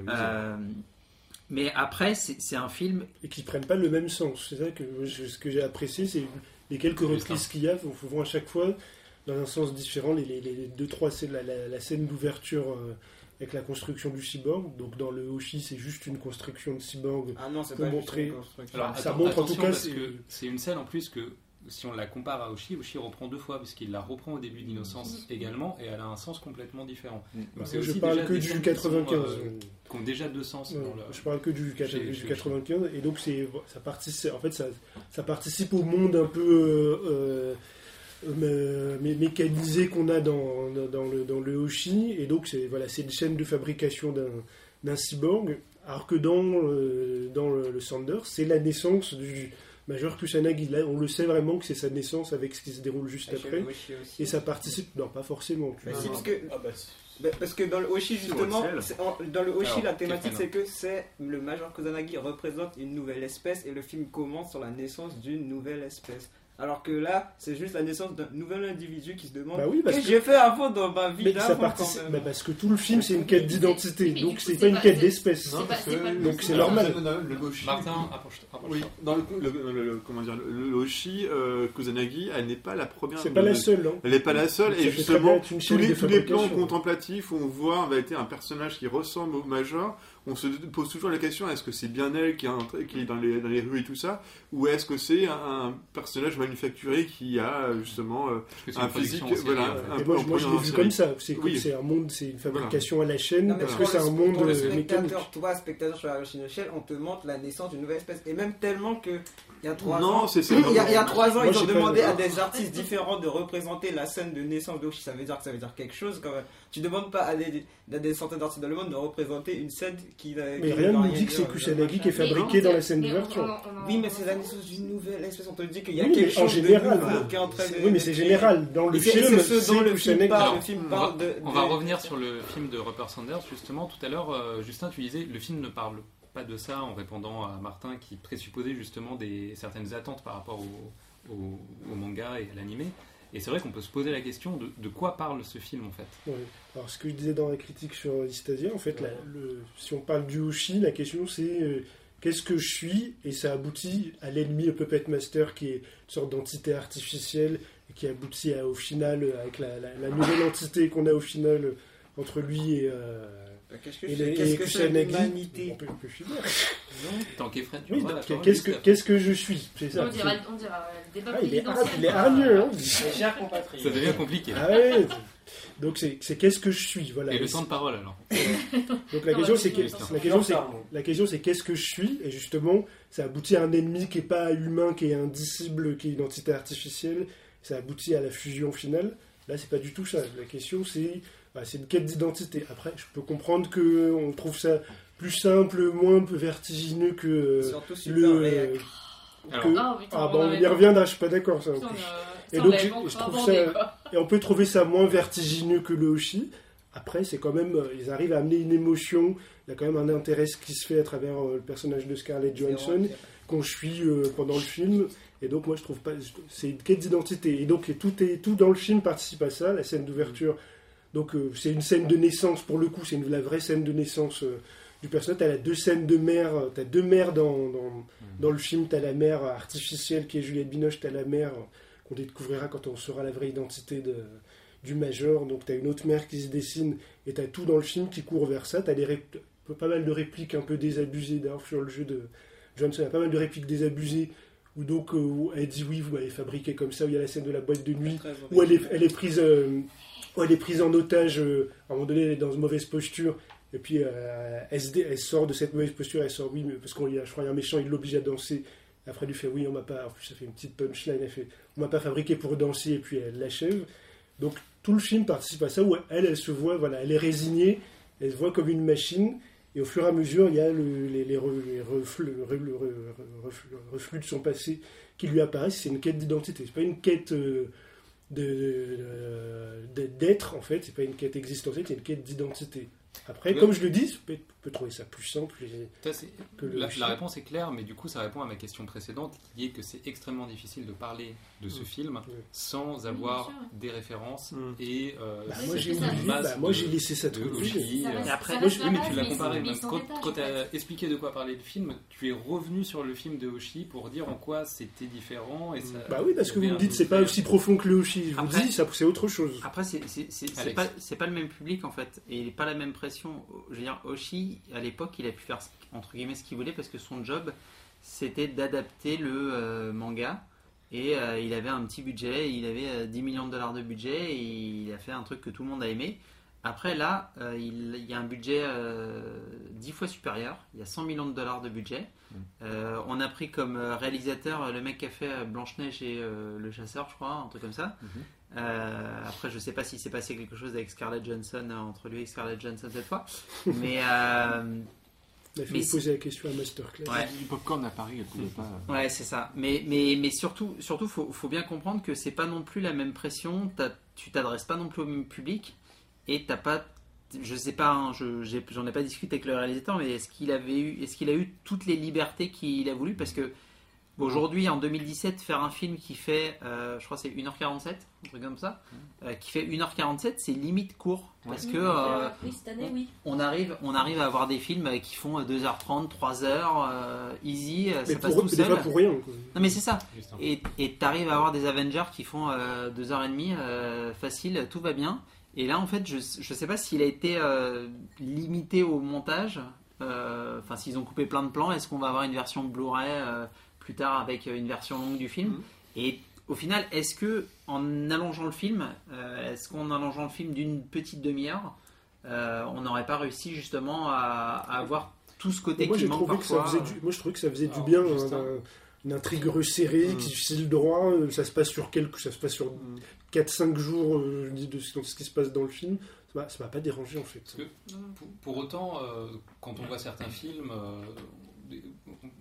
Mais après, c'est un film et qui prennent pas le même sens. C'est ça ce que j'ai apprécié, c'est les quelques reprises qu'il y a, vont à chaque fois dans un sens différent. Les 2-3 scènes, la scène d'ouverture. Avec la construction du cyborg, donc dans le Hoshi c'est juste une construction de cyborg. Ah non, c'est pour pas montrer. Une construction. Alors, ça montre en tout cas parce que c'est une scène en plus que si on la compare à Hoshi reprend deux fois puisqu'il la reprend au début d'Innocence également et elle a un sens complètement différent. Donc je parle que du 95. Qui ont déjà deux sens. Je parle que du 95 et donc ça participe au monde un peu mécanisé qu'on a dans le Hoshi, et donc c'est une chaîne de fabrication d'un cyborg, alors que dans le Sanders c'est la naissance du Major Kusanagi. Là on le sait vraiment que c'est sa naissance avec ce qui se déroule juste après, et ça participe, non pas forcément parce que dans le Hoshi justement, la thématique c'est que le Major Kusanagi représente une nouvelle espèce et le film commence sur la naissance d'une nouvelle espèce. Alors que là, c'est juste la naissance d'un nouvel individu qui se demande qu'est-ce que j'ai fait avant dans ma vie d'avant. Parce que tout le film c'est une quête d'identité, donc c'est pas une quête d'espèce. Donc c'est normal. Martin, oui, dans le Hoshi, Kusanagi, elle n'est pas la première. C'est pas la seule. Elle n'est pas la seule, et justement tous les plans contemplatifs où on voit en réalité un personnage qui ressemble au Major. On se pose toujours la question, est-ce que c'est bien elle qui est dans les rues et tout ça, ou est-ce que c'est un personnage manufacturé qui a justement un physique, un peu. Moi je l'ai vu comme ça, c'est un monde, c'est une fabrication à la chaîne, parce que c'est un monde mécanique. Toi, spectateur sur la machine de Shell, on te montre la naissance d'une nouvelle espèce, et même tellement que il y a 3 ans, il y a 3 ans, ils ont demandé à des artistes différents de représenter la scène de naissance d'Oshi. Ça veut dire quelque chose quand même. Tu demandes pas à des centaines d'artistes dans le monde de représenter une scène qui. Mais rien ne nous dit que c'est Kusanagi qui est fabriqué dans la scène d'ouverture. Oui, mais c'est la naissance d'une nouvelle espèce. On te dit qu'il y a quelque chose de nouveau qui est en train de. Oui, mais c'est général. Dans le film, c'est dans le film parle de. On va revenir sur le film de Rupert Sanders justement. Tout à l'heure, Justin, tu disais le film ne parle pas de ça en répondant à Martin qui présupposait justement certaines attentes par rapport au manga et à l'animé. Et c'est vrai qu'on peut se poser la question de quoi parle ce film en fait. Ouais. Alors ce que je disais dans la critique sur Istasia, en fait, si on parle du Hoshi, la question c'est qu'est-ce que je suis, et ça aboutit à l'ennemi, le Puppet Master, qui est une sorte d'entité artificielle, et qui aboutit au final, avec la nouvelle entité qu'on a au final entre lui et qu'est-ce que c'est l'humanité? On peut finir. Tant qu'Efren, tu Oui, vois, qu'est-ce que je suis? C'est ça. On dira le débat présidentiel. Il est hargneux, hein. Cher compatriote. ça devient compliqué. Ah ouais. Donc c'est qu'est-ce que je suis, voilà. Et le temps de parole alors. Donc la question c'est qu'est-ce que je suis, et justement ça aboutit à un ennemi qui est pas humain, qui est indicible, qui est une entité artificielle. Ça aboutit à la fusion finale. Là c'est pas du tout ça. La question c'est une quête d'identité. Après je peux comprendre que on trouve ça plus simple, moins vertigineux que surtout super on y reviendra. Je suis pas d'accord ça. Et donc je trouve ça, et on peut trouver ça moins vertigineux que le Hoshi. Après, c'est quand même, ils arrivent à amener une émotion. Il y a quand même un intérêt qui se fait à travers le personnage de Scarlett Johansson qu'on suit pendant le film. Et donc moi je trouve pas, c'est une quête d'identité. Et donc tout dans le film participe à ça. La scène d'ouverture, donc c'est une scène de naissance pour le coup, c'est la vraie scène de naissance du personnage. T'as deux scènes de mère, t'as deux mères dans le film. T'as la mère artificielle qui est Juliette Binoche, t'as la mère qu'on découvrira quand on saura la vraie identité du Major. Donc t'as une autre mère qui se dessine, et t'as tout dans le film qui court vers ça. T'as pas mal de répliques un peu désabusées d'ailleurs sur le jeu de Johansson. Il y a pas mal de répliques désabusées où elle dit oui, vous m'avez fabriqué comme ça. Où il y a la scène de la boîte de nuit où elle est prise en otage. À un moment donné, elle est dans une mauvaise posture. Et puis elle sort de cette mauvaise posture. Elle sort, oui, mais parce qu'il y a, je crois, il y a un méchant, il l'oblige à danser. Après, elle lui fait oui, on m'a pas. En plus, ça fait une petite punchline. Elle fait on m'a pas fabriqué pour danser, et puis elle l'achève. Donc tout le film participe à ça, où elle se voit, voilà, elle est résignée, elle se voit comme une machine, et au fur et à mesure, il y a les reflux de son passé qui lui apparaissent. C'est une quête d'identité, c'est pas une quête d'être, en fait, c'est pas une quête existentielle, c'est une quête d'identité. Après, comme je le dis, je peux trouver ça plus simple. La réponse est claire, mais du coup, ça répond à ma question précédente, qui est que c'est extrêmement difficile de parler de ce film sans avoir des références et moi, j'ai laissé ça trop vite. Après, mais tu l'as comparé. Quand tu as expliqué de quoi parlait le film, tu es revenu sur le film de Hoshi pour dire en quoi c'était différent. Et ça, oui, parce que vous me dites c'est pas aussi profond que le Hoshi. Je vous dis, c'est autre chose. Après, c'est pas le même public en fait, et pas la même pression. Je veux dire, Hoshi, à l'époque, il a pu faire entre guillemets ce qu'il voulait parce que son job, c'était d'adapter le manga, et il avait un petit budget, il avait 10 millions de dollars de budget, et il a fait un truc que tout le monde a aimé. Après, là, il y a un budget 10 fois supérieur, il y a 100 millions de dollars de budget. On a pris comme réalisateur le mec qui a fait Blanche-Neige et le chasseur, je crois, un truc comme ça. Après, je sais pas s'il s'est passé quelque chose avec Scarlett Johansson, entre lui et Scarlett Johansson cette fois, mais il a fallu poser la question à Masterclass. Ouais. Du popcorn à Paris, elle pouvait pas. Ouais, c'est ça. Mais surtout, faut bien comprendre que c'est pas non plus la même pression. Tu t'adresses pas non plus au même public, et t'as pas. Je sais pas, hein, j'en ai pas discuté avec le réalisateur, mais est-ce qu'il a eu toutes les libertés qu'il a voulu, parce que aujourd'hui, en 2017, faire un film qui fait, je crois que c'est 1h47, un truc comme ça, qui fait 1h47, c'est limite court. Parce que cette année, oui. on arrive à avoir des films qui font 2h30, 3h, easy, mais ça passe tout seul. Pas pour rien, quoi. Non mais c'est ça. Et t'arrives à avoir des Avengers qui font 2h30, facile, tout va bien. Et là, en fait, je sais pas s'il a été limité au montage, enfin s'ils ont coupé plein de plans. Est-ce qu'on va avoir une version Blu-ray plus tard avec une version longue du film? Et au final, est-ce que en allongeant le film, d'une petite demi-heure, on n'aurait pas réussi justement à avoir tout ce côté qui manque parfois? Moi, je trouvais que ça faisait du bien, une intrigue resserrée, qui file droit. Ça se passe sur 4-5 jours de ce qui se passe dans le film. Ça m'a pas dérangé, en fait. Pour autant, quand on voit certains films,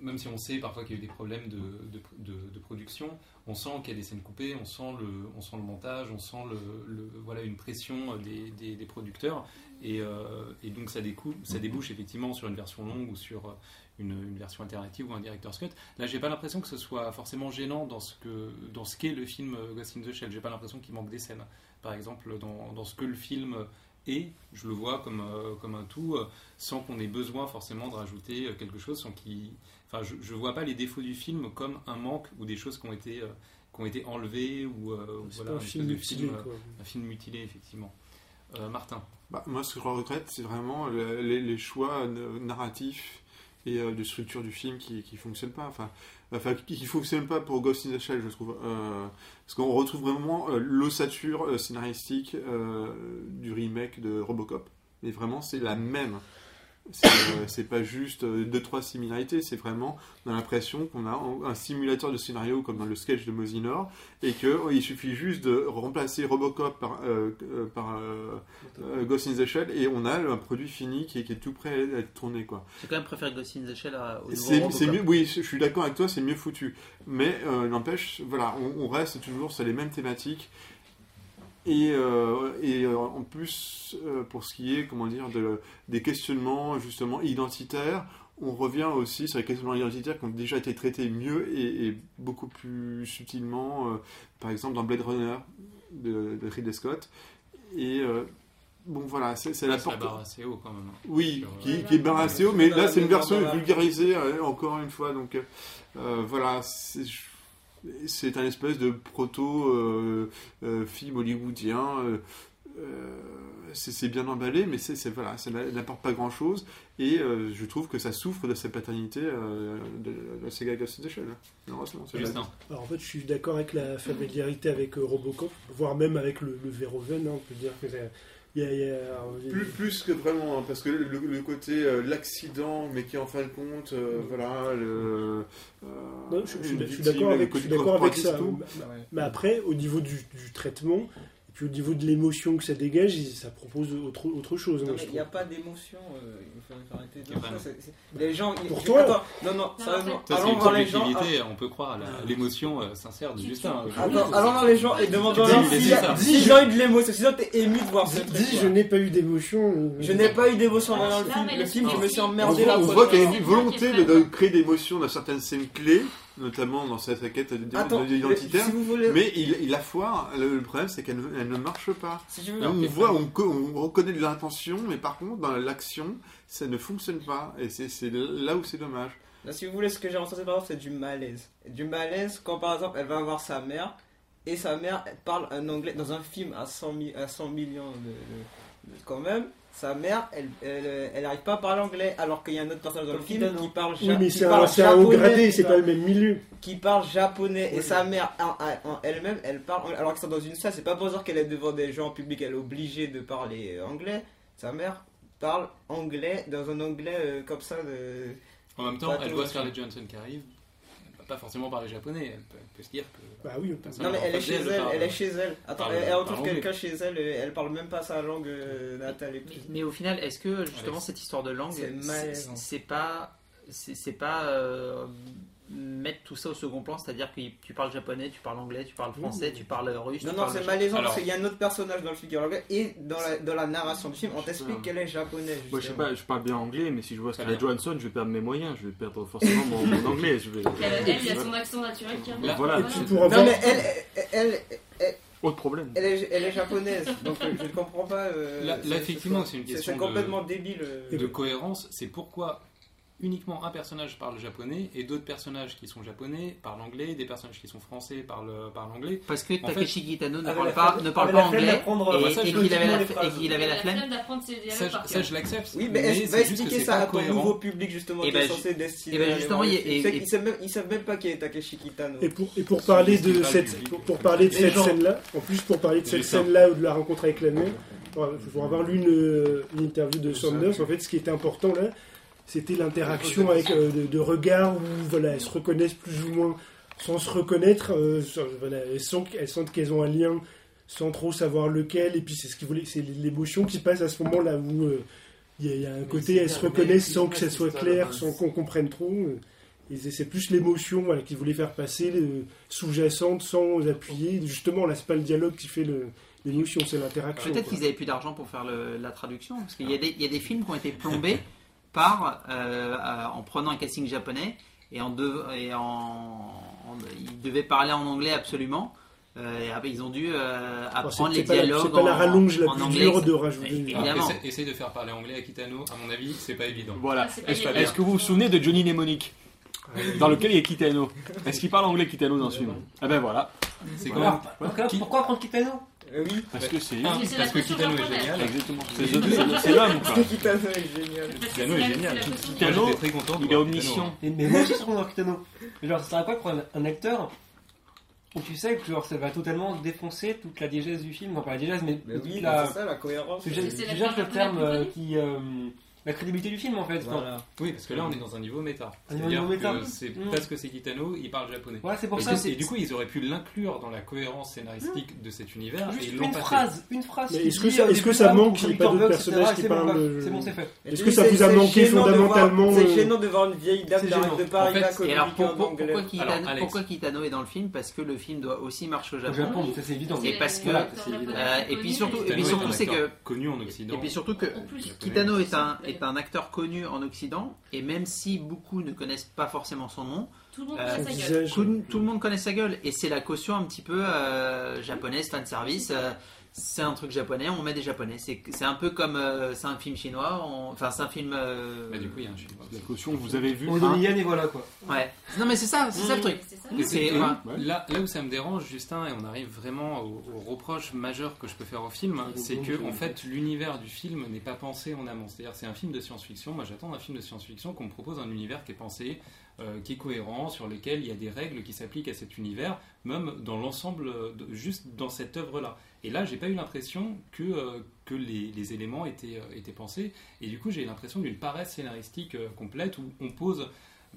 même si on sait parfois qu'il y a eu des problèmes de production, on sent qu'il y a des scènes coupées, on sent le montage, on sent voilà, une pression des producteurs, et donc ça débouche effectivement sur une version longue ou sur une version alternative ou un director's cut. Là, j'ai pas l'impression que ce soit forcément gênant dans ce qu'est le film Ghost in the Shell. J'ai pas l'impression qu'il manque des scènes. Par exemple, dans ce que le film est, je le vois comme un tout, sans qu'on ait besoin forcément de rajouter quelque chose, je vois pas les défauts du film comme un manque ou des choses qui ont été enlevées ou voilà, un film mutilé, un film mutilé, effectivement. Martin. Moi, ce que je regrette, c'est vraiment les choix narratifs et de structure du film qui fonctionnent pas. Qui fonctionnent pas pour Ghost in the Shell, je trouve. Parce qu'on retrouve vraiment l'ossature scénaristique du remake de Robocop. Mais vraiment, c'est la même. C'est pas juste 2-3 similarités, c'est vraiment, on a l'impression qu'on a un simulateur de scénario comme dans le sketch de Mosinor, et qu'il suffit juste de remplacer Robocop par Ghost in the Shell, et on a un produit fini qui est tout prêt à être tourné, quoi. J'ai quand même préféré Ghost in the Shell au nouveau c'est Robocop. mieux, oui, je suis d'accord avec toi, c'est mieux foutu. Mais n'empêche, voilà, on reste toujours sur les mêmes thématiques. Et en plus, pour ce qui est, des questionnements justement identitaires, on revient aussi sur les questionnements identitaires qui ont déjà été traités mieux et beaucoup plus subtilement, par exemple dans Blade Runner de Ridley Scott. Et voilà, c'est la porte. C'est la barre assez haut quand même. Oui, qui est barre assez haut, mais là c'est une version vulgarisée encore une fois. Donc voilà, c'est un espèce de proto-film hollywoodien. C'est bien emballé, mais ça n'apporte pas grand-chose. Et je trouve que ça souffre de cette paternité de la Sega Ghost in the Shell. Alors en fait, je suis d'accord avec la familiarité avec Robocop, voire même avec le Verhoeven. On peut dire que plus que vraiment, parce que le côté l'accident, mais qui en fin de compte, non, je suis d'accord avec ça. Mais après, au niveau du traitement, et puis au niveau de l'émotion que ça dégage, ça propose autre chose. Non, mais il n'y a pas d'émotion. Il faut arrêter de dire ça. Les gens. Pour toi. Non, sérieusement. Allons voir les gens. On peut croire à l'émotion sincère de Justin. Allons voir les gens et demandons-leur s'ils ont eu de l'émotion. Sinon, t'es ému de voir ce truc. Dis, je n'ai pas eu d'émotion. Je n'ai pas eu d'émotion dans le film. Le film, je me suis emmerdé là. On voit qu'il y a une volonté de créer d'émotion dans certaines scènes clés, notamment dans cette quête identitaire, mais il la foire. Le problème, c'est qu'elle ne marche pas. On reconnaît de l'intention, mais par contre, dans l'action, ça ne fonctionne pas. Et c'est là où c'est dommage. Là, si vous voulez, ce que j'ai ressenti par exemple, c'est du malaise. Du malaise quand, par exemple, elle va voir sa mère, et sa mère parle un anglais dans un film à 100 millions quand même. Sa mère, elle n'arrive pas à parler anglais, alors qu'il y a un autre personnage dans le film qui parle japonais. Oui, mais c'est un haut gradé, c'est pas le même milieu. Qui parle japonais, et sa mère, en elle-même, elle parle anglais. Alors qu'ils sont dans une salle, c'est pas pour dire qu'elle est devant des gens en public, elle est obligée de parler anglais. Sa mère parle anglais, dans un anglais comme ça. En même temps, elle voit Scarlett Johansson qui arrive. Pas forcément parler japonais, elle peut se dire que. Bah oui, non, mais elle est chez elle, Attends, elle retrouve quelqu'un chez elle, elle parle même pas sa langue natale. Mais au final, est-ce que justement cette histoire de langue, c'est pas mettre tout ça au second plan, c'est-à-dire que tu parles japonais, tu parles anglais, tu parles français, tu parles russe. Non, c'est malaisant parce qu'il y a un autre personnage dans le film qui parle anglais, et dans la narration du film, on t'explique qu'elle est japonaise. Moi, je sais pas, je parle bien anglais, mais si je vois Scarlett Johansson, je vais perdre mes moyens, je vais perdre forcément mon anglais. Elle, il y a son accent naturel qui revient. Voilà. Non, mais elle autre problème. Elle est japonaise, donc je ne comprends pas. Là, effectivement, c'est une question complètement débile. De cohérence. C'est pourquoi uniquement un personnage parle japonais et d'autres personnages qui sont japonais parlent anglais, des personnages qui sont français parlent anglais. Parce que Takeshi Kitano ne parle pas anglais et qu'il avait la flemme d'apprendre ses dialogues. Ça, je l'accepte. Oui, mais va expliquer ça à ton nouveau public justement qui est censé destiner. Ils savent même pas qui est Takeshi Kitano. Et pour parler de cette scène-là, en plus pour parler de cette scène-là ou de la rencontre avec la mère, pour avoir lu une interview de Sanders, en fait, ce qui était important là, c'était l'interaction avec de regards où elles se reconnaissent plus ou moins sans se reconnaître. Elles sentent qu'elles ont un lien sans trop savoir lequel. Et puis c'est l'émotion qui passe à ce moment-là où il y a un côté elles se reconnaissent sans que ça soit clair, sans qu'on comprenne trop. Et c'est plus l'émotion voilà, qu'ils voulaient faire passer, sous-jacente, sans appuyer. Justement, là, c'est pas le dialogue qui fait l'émotion, c'est l'interaction. Peut-être qu'ils avaient plus d'argent pour faire la traduction, parce qu'il y a des films qui ont été plombés en prenant un casting japonais et ils devaient parler en anglais absolument. Et après, ils ont dû apprendre les dialogues c'est pas la rallonge la en plus anglais. dure de rajouter. Évidemment. Essaye de faire parler anglais à Kitano, à mon avis, c'est pas évident. Voilà. C'est pas Est-ce que vous vous souvenez de Johnny Mnemonic dans lequel il y a Kitano? Est-ce qu'il parle anglais Kitano dans ce film? Ah ben voilà. C'est quand même... Pourquoi prendre Kitano? Oui. Parce que c'est... Parce que Kitano est génial. Exactement. C'est l'homme, quoi. Kitano est génial. Kitano est génial. Kitano, J'étais très content de il est voir omniscient. Mais moi aussi, je trouve dans Kitano. Genre, ça serait quoi pour un acteur où tu sais que genre, ça va totalement défoncer toute la diégèse du film? Non, pas la diégèse, mais Oui, la... c'est ça la cohérence. Tu C'est cherches le terme la qui... la crédibilité du film en fait. Voilà. Oui, parce que là on est dans un niveau méta. Un niveau C'est-à-dire méta. que c'est parce que c'est Kitano, il parle japonais. Voilà, c'est pour ça. Et du coup, ils auraient pu l'inclure dans la cohérence scénaristique de cet univers et Juste ils l'ont une pas phrase. Mais est-ce que ça manque qu'il n'y ait pas d'autres personnages qui parlent C'est bon, c'est fait. Est-ce que ça vous a manqué fondamentalement C'est gênant de voir une vieille dame C'est qui arrête gênant. de pas arriver En à fait, Et alors communiquer en anglais. pourquoi Kitano est dans le film? Parce que le film doit aussi marcher au Au Japon. Japon, ça c'est évident. Et parce que- Voilà. Et puis surtout, Kitano est un c'est que acteur connu en Occident. Et puis surtout que Kitano est un acteur connu en Occident, et même si beaucoup ne connaissent pas forcément son nom, Tout le monde Euh, connaît sa gueule. tout le monde connaît sa gueule, et c'est la caution un petit peu japonaise, fan service. C'est un truc japonais, on met des japonais. C'est un peu comme c'est un film chinois, enfin c'est un film. Bah, du coup, il y a un chinois. La caution, vous avez vu On donne Yann et voilà quoi. Ouais. Non mais c'est ça le truc. C'est ça. C'est- Et enfin, là où ça me dérange, Justin, et on arrive vraiment au reproche majeur que je peux faire au film, c'est que en fait l'univers du film n'est pas pensé en amont. C'est-à-dire c'est un film de science-fiction. Moi j'attends d'un film de science-fiction qu'on me propose un univers qui est pensé, qui est cohérent, sur lequel il y a des règles qui s'appliquent à cet univers, même dans l'ensemble, juste dans cette œuvre-là. Et là, j'ai pas eu l'impression que les éléments étaient pensés, et du coup j'ai l'impression d'une paresse scénaristique complète où on pose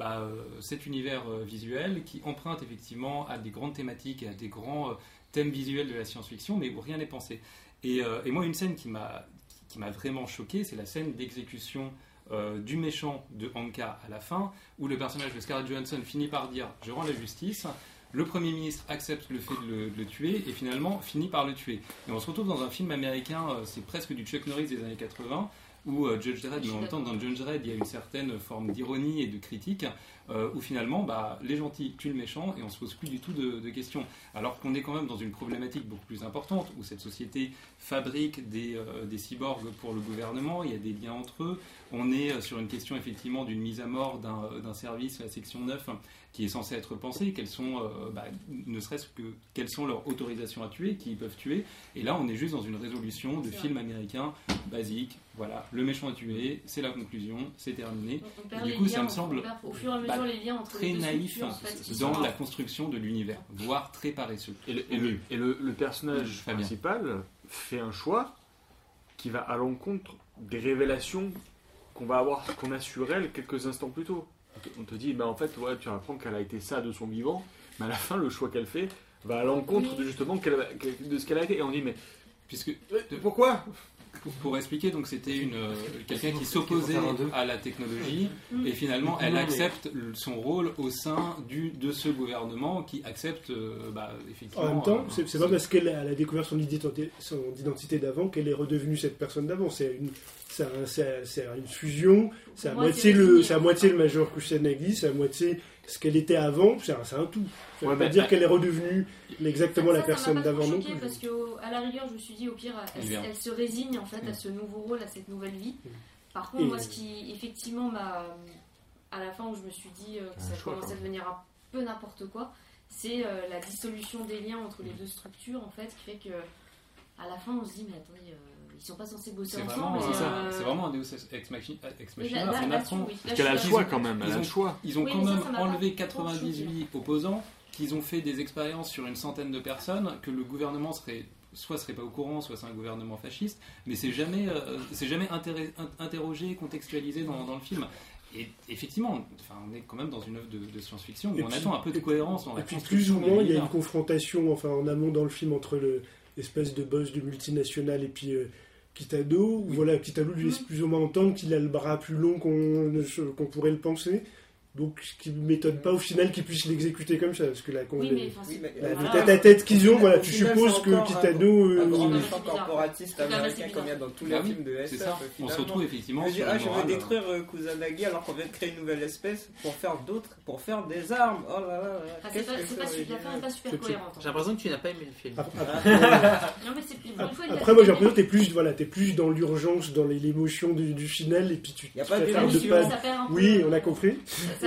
cet univers visuel qui emprunte effectivement à des grandes thématiques et à des grands thèmes visuels de la science-fiction, mais où rien n'est pensé. Et moi, une scène qui m'a vraiment choqué, c'est la scène d'exécution du méchant de Anka à la fin, où le personnage de Scarlett Johansson finit par dire « je rends la justice », le Premier ministre accepte le fait de le tuer et finalement finit par le tuer. Et on se retrouve dans un film américain, c'est presque du Chuck Norris des années 80, où Judge Dredd, mais en même temps dans Judge Dredd il y a une certaine forme d'ironie et de critique, où finalement les gentils tuent le méchant et on se pose plus du tout de questions. Alors qu'on est quand même dans une problématique beaucoup plus importante, où cette société fabrique des cyborgs pour le gouvernement, il y a des liens entre eux, on est sur une question effectivement d'une mise à mort d'un service, la section 9, qui est censé être pensé, quelles sont, ne serait-ce que quelles sont leurs autorisations à tuer, qui peuvent tuer, et là on est juste dans une résolution de film américain basique, voilà, le méchant est tué, c'est la conclusion, c'est terminé. On perd Du les coup, liens, ça me semble au fur et à mesure les liens entre très les deux naïf structures, en fait, qui dans sont- la construction de l'univers, voire très paresseux. Et le personnage Fabien. principal fait un choix qui va à l'encontre des révélations qu'on a sur elle quelques instants plus tôt. On te dit, en fait, ouais, tu apprends qu'elle a été ça de son vivant, mais à la fin, le choix qu'elle fait va à l'encontre de justement de ce qu'elle a été. Et on dit, mais Puisque, pourquoi? pour expliquer, donc c'était quelqu'un qui s'opposait à la technologie et finalement elle accepte son rôle au sein de ce gouvernement qui accepte effectivement. En même temps, c'est pas parce qu'elle a découvert son identité d'avant qu'elle est redevenue cette personne d'avant. C'est une fusion, c'est à Moi, moitié c'est c'est à moitié le Major Kusanagi, c'est à moitié ce qu'elle était avant, c'est un tout. Ça veut Ouais, pas mais- dire qu'elle est redevenue exactement la Ça personne m'a pas d'avant trop non choqué plus. parce qu'à la rigueur, je me suis dit, au pire, elle se résigne en fait à ce nouveau rôle, à cette nouvelle vie. Par contre, Et- moi, ce qui effectivement m'a. À la fin où je me suis dit que ça choix, commençait à devenir un peu n'importe quoi, c'est la dissolution des liens entre les deux structures en fait, qui fait que à la fin on se dit, mais attendez, ils sont pas censés bosser C'est ensemble. vraiment, et, c'est vraiment un Deus Ex Machina. mais là, on là-dessus, apprend. oui. Là, Parce je qu'elle a le suis choix d'accord. quand même, elle a le choix. Ils ont Oui, quand mais ça, même ça m'a enlevé pas trop 98 opposants, qu'ils ont fait des expériences sur une centaine de personnes, que le gouvernement serait pas au courant, soit c'est un gouvernement fasciste, mais c'est jamais interrogé, contextualisé dans le film. Et effectivement, on est quand même dans une œuvre de science-fiction où Et on puis- attend un peu de cohérence dans la Et puis plus construction ou de moins, il y a l'univers. une confrontation en amont dans le film entre l'espèce de boss de multinationale et puis Kitano. Où, voilà, Kitano lui laisse plus ou moins entendre qu'il a le bras plus long qu'on pourrait le penser. Donc, ce qui ne m'étonne pas au final qu'ils puissent l'exécuter comme ça. Parce que là, le tête-à-tête qu'ils ont, voilà, tu supposes que Kitano. Un grand méchant corporatiste américain comme il y a dans tous les films de SF. On se retrouve effectivement. Je vais détruire Kusanagi alors qu'on vient de créer une nouvelle espèce pour faire des armes. Oh là là. La fin n'est pas super cohérente. J'ai l'impression que tu n'as pas aimé le film. Après, moi j'ai l'impression que t'es plus dans l'urgence, dans l'émotion du final, et puis tu y a pas d'émotion. Oui, on a compris.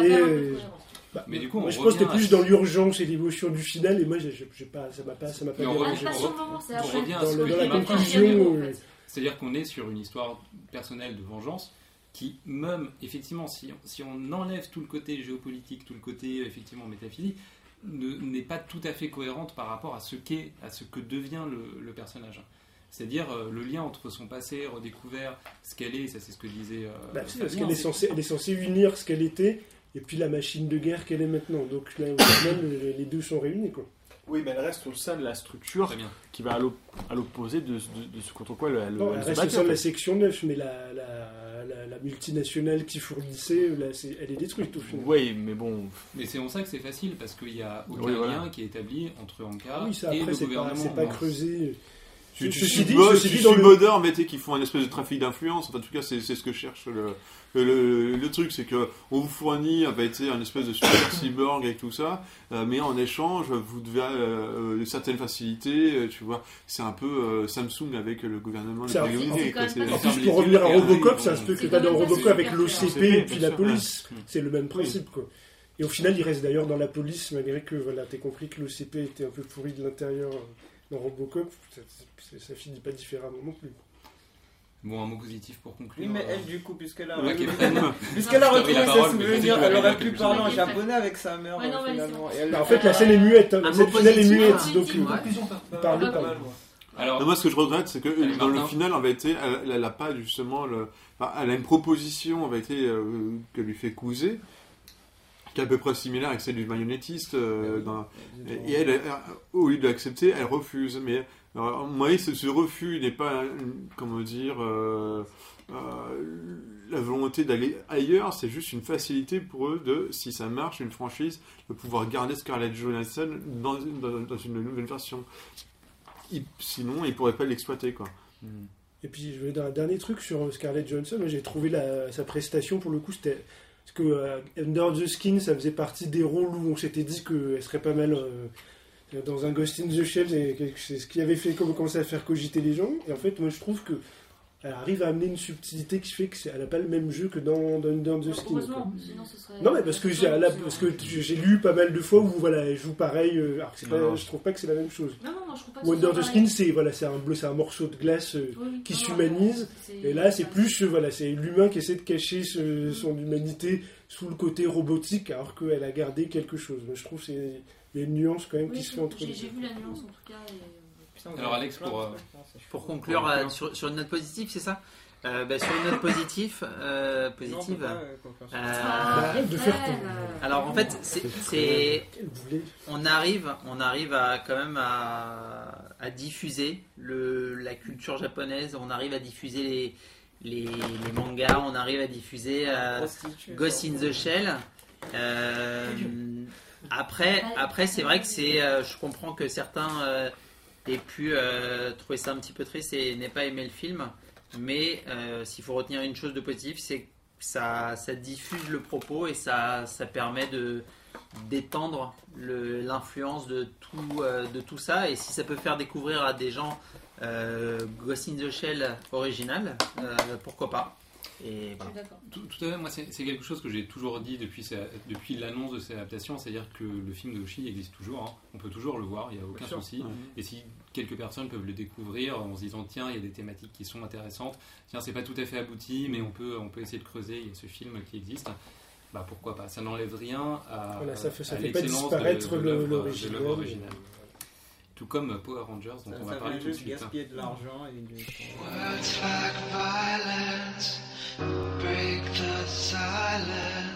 Mais du coup, moi, je pense que t'es plus dans l'urgence et l'émotion du final, et moi ça m'a pas dérangé. Dans la conclusion. C'est-à-dire qu'on est sur une histoire personnelle de vengeance qui, même, effectivement, si on enlève tout le côté géopolitique, tout le côté, effectivement, métaphysique, n'est pas tout à fait cohérente par rapport à ce que devient le personnage. C'est-à-dire le lien entre son passé redécouvert, ce qu'elle est, ça c'est ce que disait parce qu'elle est censée unir ce qu'elle était et puis la machine de guerre qu'elle est maintenant. Donc là, au final, les deux sont réunis, quoi. Oui, mais elle reste au sein de la structure qui va à l'opposé de ce contre quoi elle reste au sein de la section 9, mais la multinationale qui fournissait, là, elle est détruite au final. Oui, mais bon... Mais c'est pour ça que c'est facile, parce qu'il n'y a aucun lien qui est établi entre Ankara et le gouvernement. C'est pas creusé... Tu moderne, mais qui font un espèce de trafic d'influence. En tout cas, c'est ce que cherche le truc, c'est que on vous fournit un espèce de super cyborg avec tout ça, mais en échange, vous devez certaines facilités. Tu vois, c'est un peu Samsung avec le gouvernement des États-Unis. En plus, pour revenir à Robocop, c'est un peu que t'as dans Robocop avec l'OCP et puis la police. C'est le même principe, quoi. Et au final, il reste d'ailleurs dans la police, malgré que t'aies compris que l'OCP était un peu pourri de l'intérieur. Dans Robocop, ça finit pas différemment non plus. Bon, un mot positif pour conclure. Oui, mais elle, du coup, puisqu'elle a retrouvé ses souvenirs, elle aurait pu parler en japonais avec sa mère. En fait, la scène est muette. La scène finale est muette. Donc, parle. Alors, moi, ce que je regrette, c'est que dans le final, elle a pas justement elle a une proposition que lui fait Couser, qui est à peu près similaire avec celle du marionnettiste, et elle, au lieu de l'accepter, elle refuse. Mais moi, ce refus n'est pas, la volonté d'aller ailleurs, c'est juste une facilité pour eux si ça marche, une franchise, de pouvoir garder Scarlett Johansson dans une nouvelle version. Sinon, ils pourraient pas l'exploiter, quoi. Et puis, je vais dire un dernier truc sur Scarlett Johansson. Moi, j'ai trouvé sa prestation, pour le coup, c'était... Parce que Under the Skin, ça faisait partie des rôles où on s'était dit qu'elle serait pas mal dans un Ghost in the Shell, et c'est ce qui avait fait commencer à faire cogiter les gens. Et en fait, moi je trouve qu'elle arrive à amener une subtilité qui fait qu'elle n'a pas le même jeu que dans Under the Skin. Sinon, ce serait... Non, mais parce que j'ai lu pas mal de fois où elle joue pareil, alors que je trouve pas que c'est la même chose. Non, je trouve pas que Under the Skin, c'est un morceau de glace qui s'humanise, et là c'est plus c'est l'humain qui essaie de cacher son humanité sous le côté robotique, alors qu'elle a gardé quelque chose. Je trouve qu'il y a une nuance quand même qui se fait entre les deux. J'ai vu la nuance en tout cas. Alors Alex, pour conclure sur une note positive, c'est ça? Sur une note positive, alors en fait, on arrive à quand même à diffuser la culture japonaise, on arrive à diffuser les mangas, on arrive à diffuser Ghost in the Shell. Après, c'est vrai que je comprends que certains aient pu trouver ça un petit peu triste et n'aient pas aimé le film. Mais s'il faut retenir une chose de positive, c'est que ça diffuse le propos et ça permet d'étendre l'influence de tout ça. Et si ça peut faire découvrir à des gens Ghost in the Shell original, pourquoi pas. Et voilà. Tout à fait, moi c'est quelque chose que j'ai toujours dit depuis l'annonce de cette adaptation, c'est-à-dire que le film de Hoshi existe toujours, hein. On peut toujours le voir, il n'y a aucun souci. Et si quelques personnes peuvent le découvrir en se disant tiens, il y a des thématiques qui sont intéressantes, tiens, c'est pas tout à fait abouti, mais on peut essayer de creuser, il y a ce film qui existe, bah pourquoi pas, ça n'enlève rien à l'excellence de l'œuvre originale. Tout comme Power Rangers, dont on va parler tout de suite. Gaspiller de l'argent et du Words like violence break the silence.